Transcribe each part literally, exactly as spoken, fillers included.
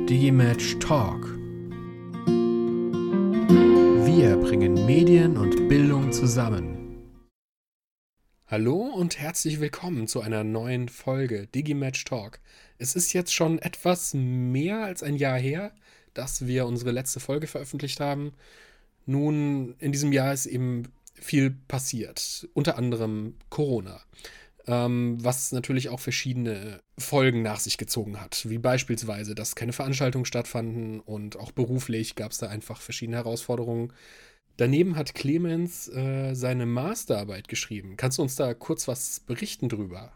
Digimatch Talk. Wir bringen Medien und Bildung zusammen. Hallo und herzlich willkommen zu einer neuen Folge Digimatch Talk. Es ist jetzt schon etwas mehr als ein Jahr her, dass wir unsere letzte Folge veröffentlicht haben. Nun, in diesem Jahr ist eben viel passiert, unter anderem Corona. Ähm, was natürlich auch verschiedene Folgen nach sich gezogen hat, wie beispielsweise, dass keine Veranstaltungen stattfanden und auch beruflich gab es da einfach verschiedene Herausforderungen. Daneben hat Clemens äh, seine Masterarbeit geschrieben. Kannst du uns da kurz was berichten drüber?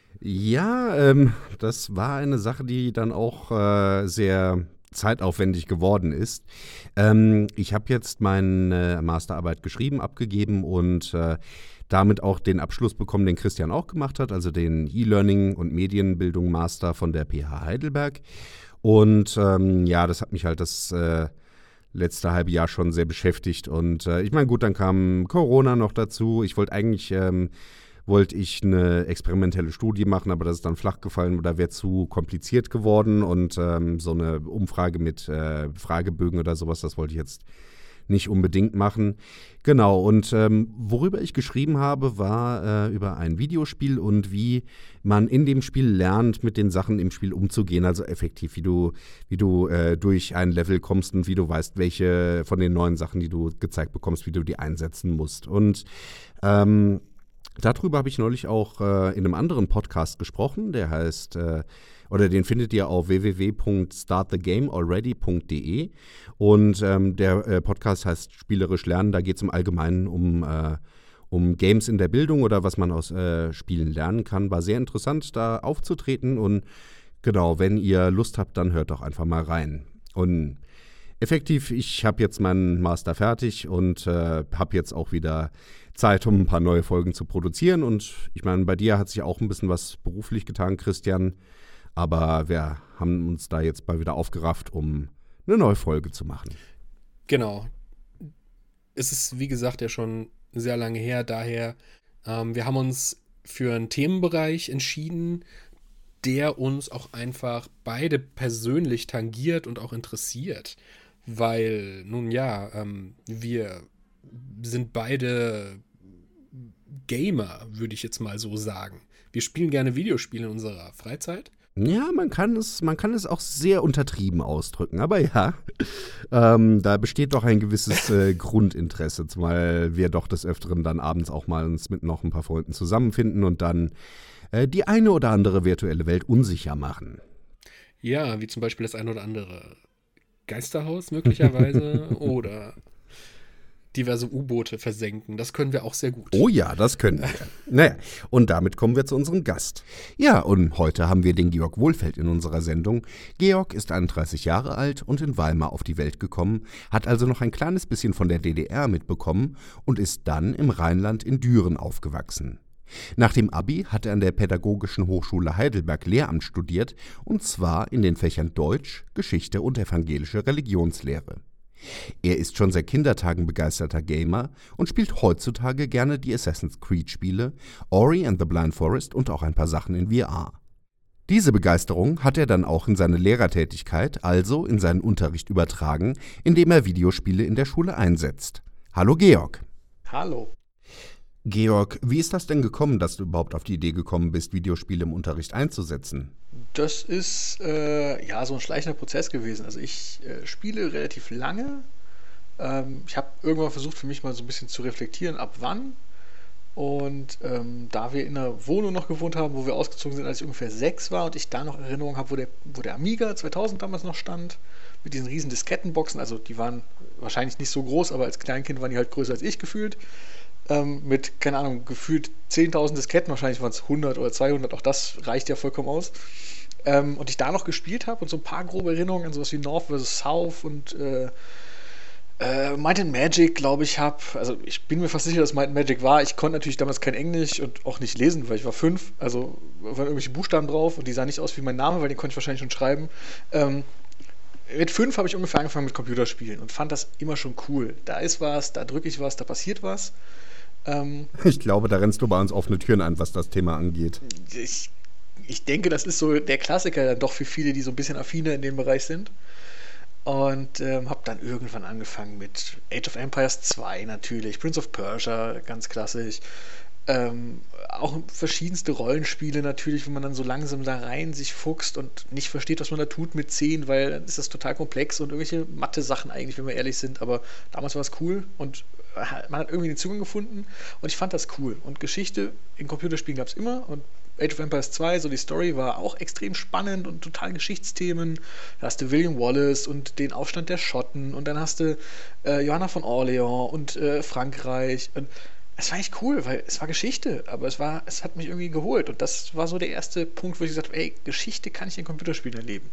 Ja, ähm, das war eine Sache, die dann auch äh, sehr zeitaufwendig geworden ist. Ähm, ich habe jetzt meine Masterarbeit geschrieben, abgegeben und äh, damit auch den Abschluss bekommen, den Christian auch gemacht hat, also den E-Learning und Medienbildung Master von der P H Heidelberg. Und ähm, ja, das hat mich halt das äh, letzte halbe Jahr schon sehr beschäftigt. Und äh, ich meine, gut, dann kam Corona noch dazu. Ich wollte eigentlich ähm, wollte ich eine experimentelle Studie machen, aber das ist dann flach gefallen oder wäre zu kompliziert geworden. Und ähm, so eine Umfrage mit äh, Fragebögen oder sowas, das wollte ich jetzt nicht unbedingt machen. Genau, und ähm, worüber ich geschrieben habe, war äh, über ein Videospiel und wie man in dem Spiel lernt, mit den Sachen im Spiel umzugehen, also effektiv, wie du, wie du äh, durch ein Level kommst und wie du weißt, welche von den neuen Sachen, die du gezeigt bekommst, wie du die einsetzen musst. Und ähm, darüber habe ich neulich auch äh, in einem anderen Podcast gesprochen, der heißt äh, oder den findet ihr auf w w w punkt start the game already punkt d e und ähm, der äh, Podcast heißt Spielerisch Lernen, da geht es im Allgemeinen um, äh, um Games in der Bildung oder was man aus äh, Spielen lernen kann. War sehr interessant, da aufzutreten und genau, wenn ihr Lust habt, dann hört doch einfach mal rein. Und effektiv, ich habe jetzt meinen Master fertig und äh, habe jetzt auch wieder Zeit, um ein paar neue Folgen zu produzieren und ich meine, bei dir hat sich auch ein bisschen was beruflich getan, Christian. Aber wir haben uns da jetzt mal wieder aufgerafft, um eine neue Folge zu machen. Genau. Es ist, wie gesagt, ja schon sehr lange her. Daher, ähm, wir haben uns für einen Themenbereich entschieden, der uns auch einfach beide persönlich tangiert und auch interessiert. Weil, nun ja, ähm, wir sind beide Gamer, würde ich jetzt mal so sagen. Wir spielen gerne Videospiele in unserer Freizeit. Ja, man kann es, man kann es auch sehr untertrieben ausdrücken, aber ja, ähm, da besteht doch ein gewisses äh, Grundinteresse, zumal wir doch des Öfteren dann abends auch mal uns mit noch ein paar Freunden zusammenfinden und dann äh, die eine oder andere virtuelle Welt unsicher machen. Ja, wie zum Beispiel das eine oder andere Geisterhaus möglicherweise oder diverse U-Boote versenken. Das können wir auch sehr gut. Oh ja, das können wir. Naja, und damit kommen wir zu unserem Gast. Ja, und heute haben wir den Georg Wohlfeld in unserer Sendung. Georg ist einunddreißig Jahre alt und in Weimar auf die Welt gekommen, hat also noch ein kleines bisschen von der D D R mitbekommen und ist dann im Rheinland in Düren aufgewachsen. Nach dem Abi hat er an der Pädagogischen Hochschule Heidelberg Lehramt studiert, und zwar in den Fächern Deutsch, Geschichte und evangelische Religionslehre. Er ist schon seit Kindertagen begeisterter Gamer und spielt heutzutage gerne die Assassin's Creed-Spiele, Ori and the Blind Forest und auch ein paar Sachen in V R. Diese Begeisterung hat er dann auch in seine Lehrertätigkeit, also in seinen Unterricht übertragen, indem er Videospiele in der Schule einsetzt. Hallo Georg. Hallo. Georg, wie ist das denn gekommen, dass du überhaupt auf die Idee gekommen bist, Videospiele im Unterricht einzusetzen? Das ist äh, ja so ein schleichender Prozess gewesen. Also ich äh, spiele relativ lange. Ähm, ich habe irgendwann versucht, für mich mal so ein bisschen zu reflektieren, ab wann. Und ähm, da wir in einer Wohnung noch gewohnt haben, wo wir ausgezogen sind, als ich ungefähr sechs war und ich da noch Erinnerungen habe, wo der, wo der Amiga zweitausend damals noch stand, mit diesen riesen Diskettenboxen, also die waren wahrscheinlich nicht so groß, aber als Kleinkind waren die halt größer als ich gefühlt. Ähm, mit, keine Ahnung, gefühlt zehntausend Disketten, wahrscheinlich waren es hundert oder zweihundert, auch das reicht ja vollkommen aus. Ähm, und ich da noch gespielt habe und so ein paar grobe Erinnerungen an sowas wie North versus. South und äh, äh, Might and Magic, glaube ich, habe. Also ich bin mir fast sicher, dass Might and Magic war. Ich konnte natürlich damals kein Englisch und auch nicht lesen, weil ich war fünf. Also waren irgendwelche Buchstaben drauf und die sahen nicht aus wie mein Name, weil den konnte ich wahrscheinlich schon schreiben. Ähm, mit fünf habe ich ungefähr angefangen mit Computerspielen und fand das immer schon cool. Da ist was, da drücke ich was, da passiert was. Ähm, ich glaube, da rennst du bei uns offene Türen an, was das Thema angeht. Ich ich denke, das ist so der Klassiker dann doch für viele, die so ein bisschen affiner in dem Bereich sind. Und ähm, habe dann irgendwann angefangen mit Age of Empires zwei natürlich, Prince of Persia, ganz klassisch. Ähm, auch verschiedenste Rollenspiele natürlich, wo man dann so langsam da rein sich fuchst und nicht versteht, was man da tut mit zehn, weil dann ist das total komplex und irgendwelche Mathe-Sachen eigentlich, wenn wir ehrlich sind. Aber damals war es cool und man hat irgendwie den Zugang gefunden und ich fand das cool. Und Geschichte in Computerspielen gab es immer und Age of Empires zwei, so die Story war auch extrem spannend und total Geschichtsthemen. Da hast du William Wallace und den Aufstand der Schotten und dann hast du äh, Johanna von Orleans und äh, Frankreich. Und es war echt cool, weil es war Geschichte, aber es war, es hat mich irgendwie geholt. Und das war so der erste Punkt, wo ich gesagt habe, ey, Geschichte kann ich in Computerspielen erleben.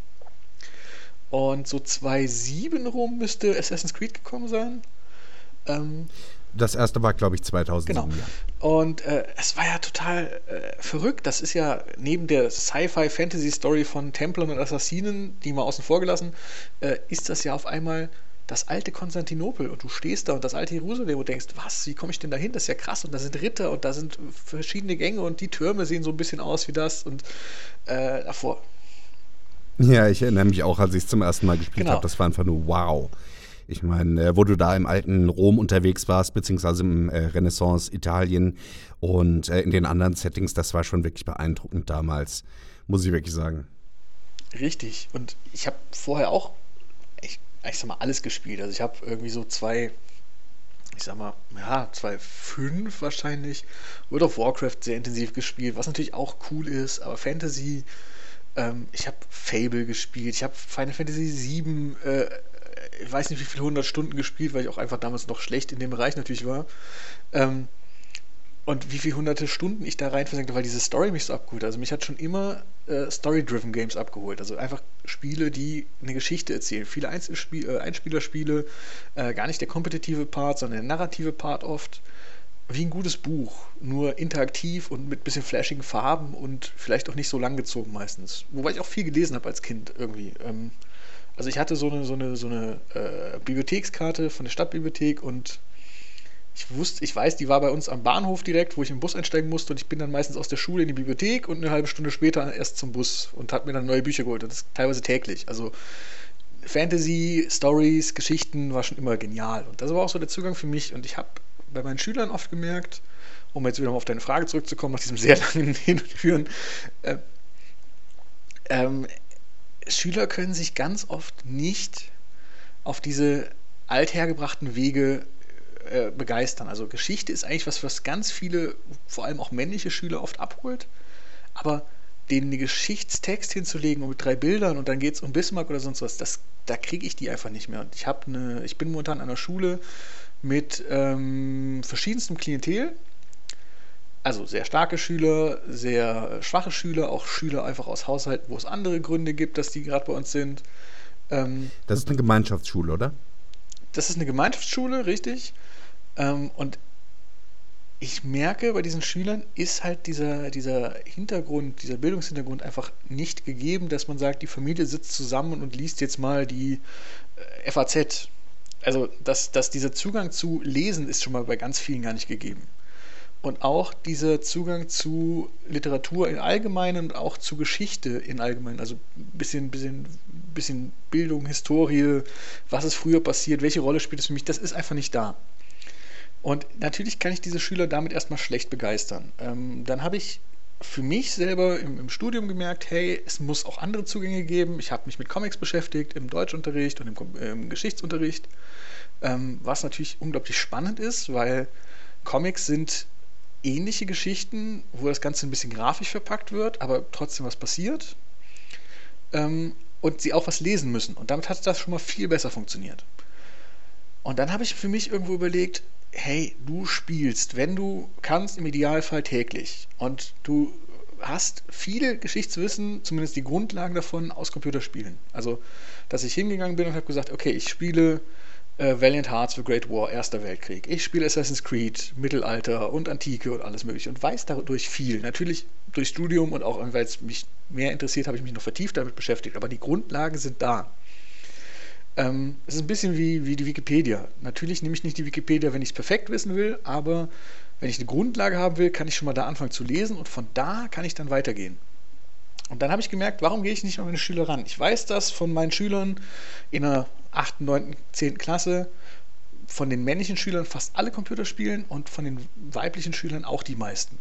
Und so zweitausendsieben rum müsste Assassin's Creed gekommen sein. Ähm, Das erste war, glaube ich, zweitausendsieben. Genau. Ja. Und äh, es war ja total äh, verrückt. Das ist ja neben der Sci-Fi-Fantasy-Story von Templern und Assassinen, die mal außen vor gelassen, äh, ist das ja auf einmal das alte Konstantinopel. Und du stehst da und das alte Jerusalem und denkst, was, wie komme ich denn da hin? Das ist ja krass. Und da sind Ritter und da sind verschiedene Gänge und die Türme sehen so ein bisschen aus wie das. Und äh, davor. Ja, ich erinnere mich auch, als ich es zum ersten Mal gespielt Genau. habe. Das war einfach nur wow. Ich meine, äh, wo du da im alten Rom unterwegs warst, beziehungsweise im äh, Renaissance-Italien und äh, in den anderen Settings, das war schon wirklich beeindruckend damals, muss ich wirklich sagen. Richtig. Und ich habe vorher auch, ich, ich sag mal, alles gespielt. Also ich habe irgendwie so zwei, ich sag mal, ja, zwei Komma fünf wahrscheinlich, World of Warcraft sehr intensiv gespielt, was natürlich auch cool ist, aber Fantasy, ähm, ich habe Fable gespielt, ich habe Final Fantasy sieben, äh, ich weiß nicht wie viele hundert Stunden gespielt, weil ich auch einfach damals noch schlecht in dem Bereich natürlich war. Ähm, und wie viele hunderte Stunden ich da rein versenkte, weil diese Story mich so abgeholt hat. Also mich hat schon immer äh, Story-driven Games abgeholt. Also einfach Spiele, die eine Geschichte erzählen. Viele Einzelspiel, äh, Einspielerspiele, äh, gar nicht der kompetitive Part, sondern der narrative Part oft. Wie ein gutes Buch, nur interaktiv und mit ein bisschen flashigen Farben und vielleicht auch nicht so langgezogen meistens. Wobei ich auch viel gelesen habe als Kind irgendwie. Ähm, Also ich hatte so eine, so eine, so eine äh, Bibliothekskarte von der Stadtbibliothek und ich wusste, ich weiß, die war bei uns am Bahnhof direkt, wo ich im Bus einsteigen musste und ich bin dann meistens aus der Schule in die Bibliothek und eine halbe Stunde später erst zum Bus und habe mir dann neue Bücher geholt und das teilweise täglich. Also Fantasy, Stories, Geschichten war schon immer genial und das war auch so der Zugang für mich und ich habe bei meinen Schülern oft gemerkt, um jetzt wieder mal auf deine Frage zurückzukommen, nach diesem sehr langen Hin und Führen, äh, ähm, Schüler können sich ganz oft nicht auf diese althergebrachten Wege äh, begeistern. Also Geschichte ist eigentlich was, was ganz viele, vor allem auch männliche Schüler oft abholt, aber denen einen Geschichtstext hinzulegen und mit drei Bildern und dann geht es um Bismarck oder sonst was, das, da kriege ich die einfach nicht mehr. Und ich, hab eine, ich bin momentan an einer Schule mit ähm, verschiedenstem Klientel. Also sehr starke Schüler, sehr schwache Schüler, auch Schüler einfach aus Haushalten, wo es andere Gründe gibt, dass die gerade bei uns sind. Ähm, Das ist eine Gemeinschaftsschule, oder? das ist eine Gemeinschaftsschule, richtig. Ähm, und ich merke, bei diesen Schülern ist halt dieser, dieser Hintergrund, dieser Bildungshintergrund einfach nicht gegeben, dass man sagt, die Familie sitzt zusammen und liest jetzt mal die äh, F A Z. Also, dass, dass dieser Zugang zu Lesen ist schon mal bei ganz vielen gar nicht gegeben. Und auch dieser Zugang zu Literatur im Allgemeinen und auch zu Geschichte im Allgemeinen, also ein bisschen, bisschen, bisschen Bildung, Historie, was ist früher passiert, welche Rolle spielt es für mich, das ist einfach nicht da. Und natürlich kann ich diese Schüler damit erstmal schlecht begeistern. Ähm, dann habe ich für mich selber im, im Studium gemerkt, hey, es muss auch andere Zugänge geben. Ich habe mich mit Comics beschäftigt, im Deutschunterricht und im, im Geschichtsunterricht, ähm, was natürlich unglaublich spannend ist, weil Comics sind ähnliche Geschichten, wo das Ganze ein bisschen grafisch verpackt wird, aber trotzdem was passiert ähm, und sie auch was lesen müssen. Und damit hat das schon mal viel besser funktioniert. Und dann habe ich für mich irgendwo überlegt, hey, du spielst, wenn du kannst, im Idealfall täglich. Und du hast viel Geschichtswissen, zumindest die Grundlagen davon, aus Computerspielen. Also, dass ich hingegangen bin und habe gesagt, okay, ich spiele Valiant Hearts für Great War, Erster Weltkrieg. Ich spiele Assassin's Creed, Mittelalter und Antike und alles mögliche und weiß dadurch viel. Natürlich durch Studium und auch, weil es mich mehr interessiert, habe ich mich noch vertieft damit beschäftigt, aber die Grundlagen sind da. Ähm, es ist ein bisschen wie, wie die Wikipedia. Natürlich nehme ich nicht die Wikipedia, wenn ich es perfekt wissen will, aber wenn ich eine Grundlage haben will, kann ich schon mal da anfangen zu lesen und von da kann ich dann weitergehen. Und dann habe ich gemerkt, warum gehe ich nicht an meine Schüler ran? Ich weiß das von meinen Schülern in der achten, neunten, zehnten Klasse, von den männlichen Schülern fast alle Computer spielen und von den weiblichen Schülern auch die meisten.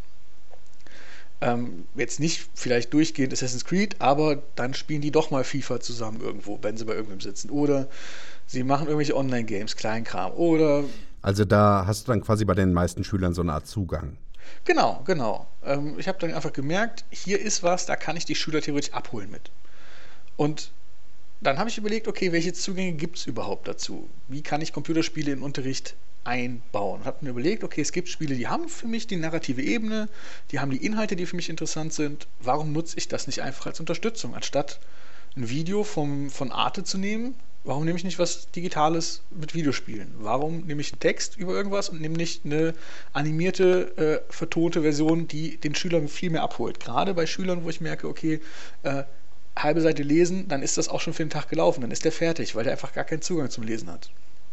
Ähm, jetzt nicht vielleicht durchgehend Assassin's Creed, aber dann spielen die doch mal FIFA zusammen irgendwo, wenn sie bei irgendwem sitzen. Oder sie machen irgendwelche Online-Games, Kleinkram. Oder Also da hast du dann quasi bei den meisten Schülern so eine Art Zugang. genau, genau. Ähm, ich habe dann einfach gemerkt, hier ist was, da kann ich die Schüler theoretisch abholen mit. Und dann habe ich überlegt, okay, welche Zugänge gibt es überhaupt dazu? Wie kann ich Computerspiele in den Unterricht einbauen? Und habe mir überlegt, okay, es gibt Spiele, die haben für mich die narrative Ebene, die haben die Inhalte, die für mich interessant sind. Warum nutze ich das nicht einfach als Unterstützung? Anstatt ein Video vom, von Arte zu nehmen, warum nehme ich nicht was Digitales mit Videospielen? Warum nehme ich einen Text über irgendwas und nehme nicht eine animierte, äh, vertonte Version, die den Schülern viel mehr abholt? Gerade bei Schülern, wo ich merke, okay, äh, halbe Seite lesen, dann ist das auch schon für den Tag gelaufen, dann ist der fertig, weil der einfach gar keinen Zugang zum Lesen hat.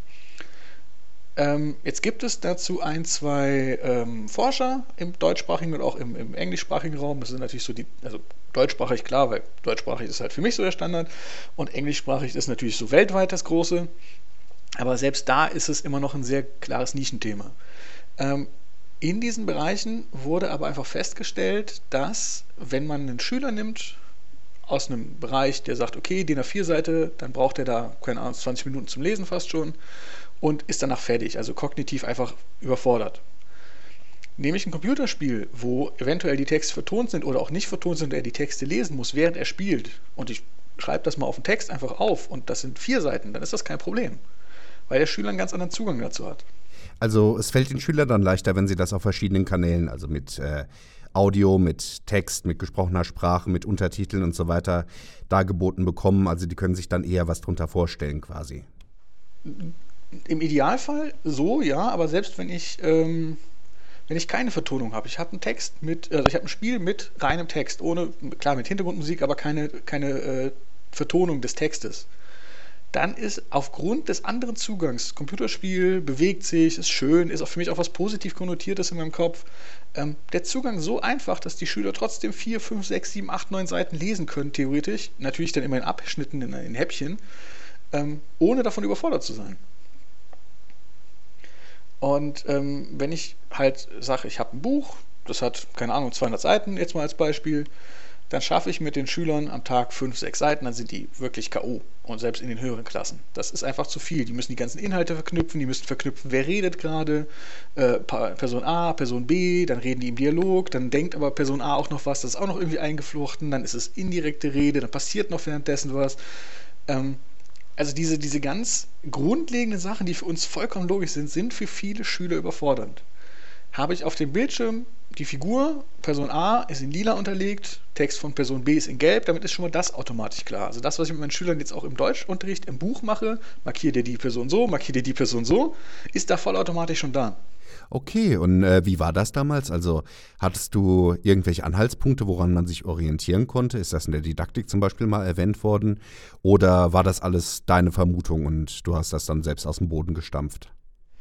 Ähm, jetzt gibt es dazu ein, zwei ähm, Forscher im deutschsprachigen und auch im, im englischsprachigen Raum. Das sind natürlich so die, also deutschsprachig klar, weil deutschsprachig ist halt für mich so der Standard und englischsprachig ist natürlich so weltweit das Große. Aber selbst da ist es immer noch ein sehr klares Nischenthema. Ähm, in diesen Bereichen wurde aber einfach festgestellt, dass wenn man einen Schüler nimmt, aus einem Bereich, der sagt, okay, D I N A vier Seite, dann braucht er da, keine Ahnung, zwanzig Minuten zum Lesen fast schon und ist danach fertig, also kognitiv einfach überfordert. Nehme ich ein Computerspiel, wo eventuell die Texte vertont sind oder auch nicht vertont sind und er die Texte lesen muss, während er spielt und ich schreibe das mal auf den Text einfach auf und das sind vier Seiten, dann ist das kein Problem, weil der Schüler einen ganz anderen Zugang dazu hat. Also es fällt den Schülern dann leichter, wenn sie das auf verschiedenen Kanälen, also mit äh, Audio, mit Text, mit gesprochener Sprache, mit Untertiteln und so weiter dargeboten bekommen. Also die können sich dann eher was drunter vorstellen quasi. Im Idealfall so, ja, aber selbst wenn ich, ähm, wenn ich keine Vertonung habe, ich habe einen Text mit, also ich habe ein Spiel mit reinem Text, ohne, klar mit Hintergrundmusik, aber keine, keine äh, Vertonung des Textes, dann ist aufgrund des anderen Zugangs, Computerspiel bewegt sich, ist schön, ist auch für mich auch was positiv Konnotiertes in meinem Kopf, ähm, der Zugang so einfach, dass die Schüler trotzdem vier, fünf, sechs, sieben, acht, neun Seiten lesen können, theoretisch, natürlich dann immer in Abschnitten, in, in Häppchen, ähm, ohne davon überfordert zu sein. Und ähm, wenn ich halt sage, ich habe ein Buch, das hat, keine Ahnung, zweihundert Seiten, jetzt mal als Beispiel, dann schaffe ich mit den Schülern am Tag fünf, sechs Seiten, dann sind die wirklich K O. Und selbst in den höheren Klassen. Das ist einfach zu viel. Die müssen die ganzen Inhalte verknüpfen, die müssen verknüpfen, wer redet gerade, äh, Person A, Person B, dann reden die im Dialog, dann denkt aber Person A auch noch was, das ist auch noch irgendwie eingeflochten, dann ist es indirekte Rede, dann passiert noch währenddessen was. Ähm, also diese, diese ganz grundlegenden Sachen, die für uns vollkommen logisch sind, sind für viele Schüler überfordernd. Habe ich auf dem Bildschirm die Figur, Person A ist in lila unterlegt, Text von Person B ist in gelb, damit ist schon mal das automatisch klar. Also das, was ich mit meinen Schülern jetzt auch im Deutschunterricht im Buch mache, markiere dir die Person so, markiere dir die Person so, ist da vollautomatisch schon da. Okay, und äh, wie war das damals? Also hattest du irgendwelche Anhaltspunkte, woran man sich orientieren konnte? Ist das in der Didaktik zum Beispiel mal erwähnt worden? Oder war das alles deine Vermutung und du hast das dann selbst aus dem Boden gestampft?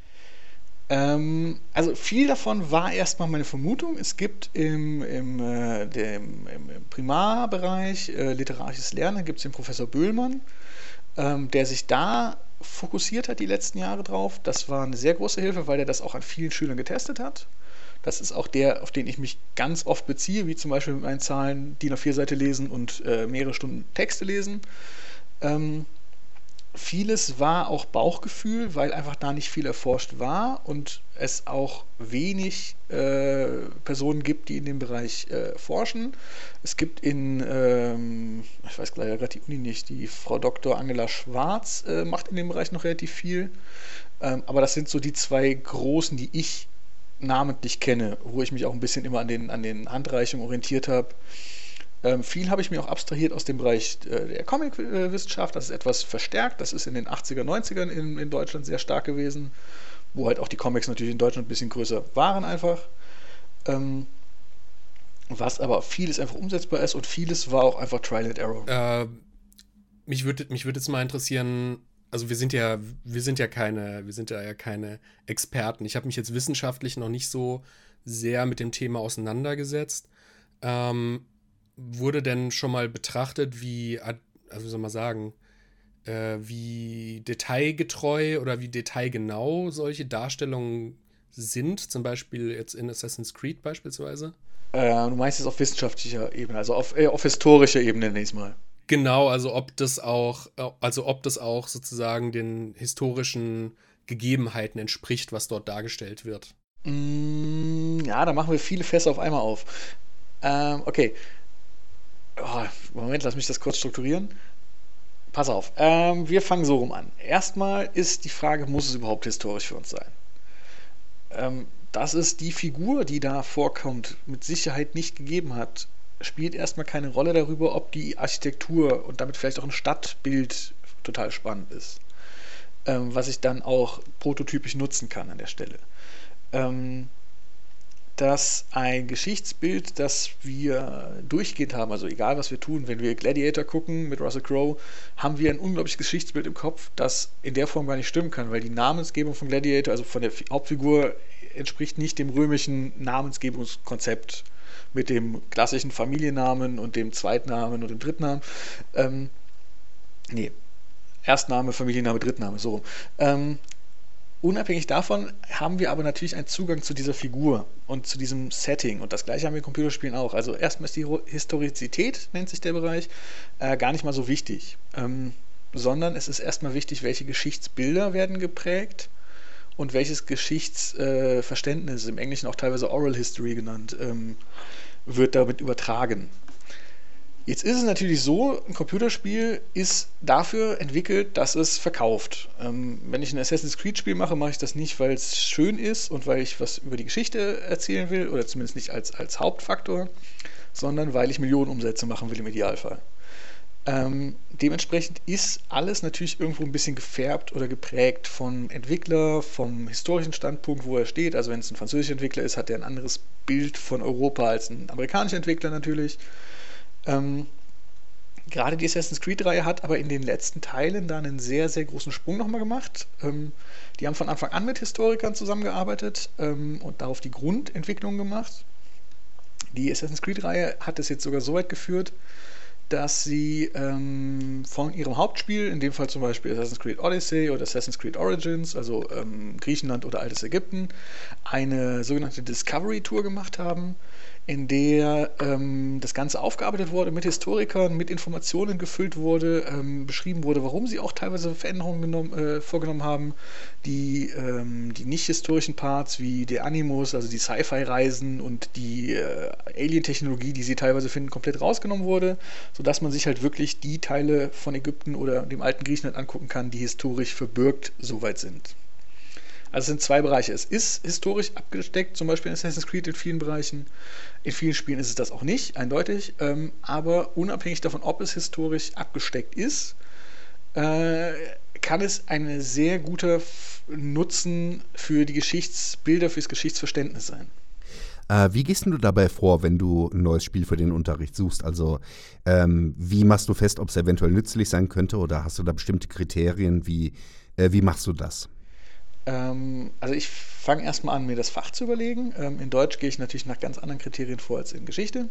Ähm, also viel davon war erstmal meine Vermutung. Es gibt im, im, äh, dem, im Primarbereich äh, literarisches Lernen, gibt es den Professor Böhlmann, ähm, der sich da fokussiert hat die letzten Jahre drauf. Das war eine sehr große Hilfe, weil er das auch an vielen Schülern getestet hat. Das ist auch der, auf den ich mich ganz oft beziehe, wie zum Beispiel mit meinen Zahlen D I N A vier Seite lesen und äh, mehrere Stunden Texte lesen. Ähm, Vieles war auch Bauchgefühl, weil einfach da nicht viel erforscht war und es auch wenig äh, Personen gibt, die in dem Bereich äh, forschen. Es gibt in, ähm, ich weiß leider gerade die Uni nicht, die Frau Doktor Angela Schwarz äh, macht in dem Bereich noch relativ viel. Ähm, aber das sind so die zwei großen, die ich namentlich kenne, wo ich mich auch ein bisschen immer an den, an den Handreichungen orientiert habe. Ähm, viel habe ich mir auch abstrahiert aus dem Bereich äh, der Comic-Wissenschaft. Das ist etwas verstärkt. Das ist in den achtziger, neunzigern in, in Deutschland sehr stark gewesen, wo halt auch die Comics natürlich in Deutschland ein bisschen größer waren einfach. Ähm, was aber vieles einfach umsetzbar ist und vieles war auch einfach Trial and Error. Äh, mich würde mich würd jetzt mal interessieren, also wir sind ja, wir sind ja keine, wir sind ja keine Experten. Ich habe mich jetzt wissenschaftlich noch nicht so sehr mit dem Thema auseinandergesetzt. Ähm, wurde denn schon mal betrachtet, wie, ad- also wie soll man sagen, äh, wie detailgetreu oder wie detailgenau solche Darstellungen sind, zum Beispiel jetzt in Assassin's Creed beispielsweise? Äh, du meinst jetzt auf wissenschaftlicher Ebene, also auf, äh, auf historischer Ebene, nenne ich es mal. Genau, also ob das auch, also ob das auch sozusagen den historischen Gegebenheiten entspricht, was dort dargestellt wird. Mm, ja, da machen wir viele Fässer auf einmal auf. Ähm, okay. Oh, Moment, lass mich das kurz strukturieren. Pass auf. Ähm, wir fangen so rum an. Erstmal ist die Frage, muss es überhaupt historisch für uns sein? Ähm, dass es die Figur, die da vorkommt, mit Sicherheit nicht gegeben hat, spielt erstmal keine Rolle darüber, ob die Architektur und damit vielleicht auch ein Stadtbild total spannend ist. Ähm, was ich dann auch prototypisch nutzen kann an der Stelle. Ähm, dass ein Geschichtsbild, das wir durchgehend haben, also egal was wir tun, wenn wir Gladiator gucken mit Russell Crowe, haben wir ein unglaubliches Geschichtsbild im Kopf, das in der Form gar nicht stimmen kann, weil die Namensgebung von Gladiator, also von der Hauptfigur, entspricht nicht dem römischen Namensgebungskonzept mit dem klassischen Familiennamen und dem Zweitnamen und dem Drittnamen. Ähm, nee, Erstname, Familienname, Drittname, so. Ähm, Unabhängig davon haben wir aber natürlich einen Zugang zu dieser Figur und zu diesem Setting. Und das gleiche haben wir in Computerspielen auch. Also erstmal ist die Historizität, nennt sich der Bereich, äh, gar nicht mal so wichtig. Ähm, sondern es ist erstmal wichtig, welche Geschichtsbilder werden geprägt und welches Geschichtsverständnis, äh, im Englischen auch teilweise Oral History genannt, ähm, wird damit übertragen. Jetzt ist es natürlich so, ein Computerspiel ist dafür entwickelt, dass es verkauft. Ähm, wenn ich ein Assassin's Creed Spiel mache, mache ich das nicht, weil es schön ist und weil ich was über die Geschichte erzählen will, oder zumindest nicht als, als Hauptfaktor, sondern weil ich Millionen Umsätze machen will im Idealfall. Ähm, dementsprechend ist alles natürlich irgendwo ein bisschen gefärbt oder geprägt vom Entwickler, vom historischen Standpunkt, wo er steht. Also wenn es ein französischer Entwickler ist, hat er ein anderes Bild von Europa als ein amerikanischer Entwickler natürlich. Ähm, Gerade die Assassin's Creed-Reihe hat aber in den letzten Teilen da einen sehr, sehr großen Sprung nochmal gemacht. Ähm, die haben von Anfang an mit Historikern zusammengearbeitet ähm, und darauf die Grundentwicklung gemacht. Die Assassin's Creed-Reihe hat es jetzt sogar so weit geführt, dass sie ähm, von ihrem Hauptspiel, in dem Fall zum Beispiel Assassin's Creed Odyssey oder Assassin's Creed Origins, also ähm, Griechenland oder altes Ägypten, eine sogenannte Discovery Tour gemacht haben, in der ähm, das Ganze aufgearbeitet wurde, mit Historikern, mit Informationen gefüllt wurde, ähm, beschrieben wurde, warum sie auch teilweise Veränderungen genommen, äh, vorgenommen haben, die, ähm, die nicht historischen Parts wie der Animus, also die Sci-Fi-Reisen und die äh, Alien-Technologie, die sie teilweise finden, komplett rausgenommen wurde, sodass man sich halt wirklich die Teile von Ägypten oder dem alten Griechenland angucken kann, die historisch verbürgt soweit sind. Also es sind zwei Bereiche. Es ist historisch abgesteckt, zum Beispiel in Assassin's Creed in vielen Bereichen. In vielen Spielen ist es das auch nicht, eindeutig. Ähm, aber unabhängig davon, ob es historisch abgesteckt ist, äh, kann es ein sehr guter Nutzen für die Geschichtsbilder, fürs Geschichtsverständnis sein. Äh, wie gehst du dabei vor, wenn du ein neues Spiel für den Unterricht suchst? Also ähm, wie machst du fest, ob es eventuell nützlich sein könnte, oder hast du da bestimmte Kriterien? Wie, äh, wie machst du das? Ähm, also ich fange erstmal an, mir das Fach zu überlegen. Ähm, in Deutsch gehe ich natürlich nach ganz anderen Kriterien vor als in Geschichte.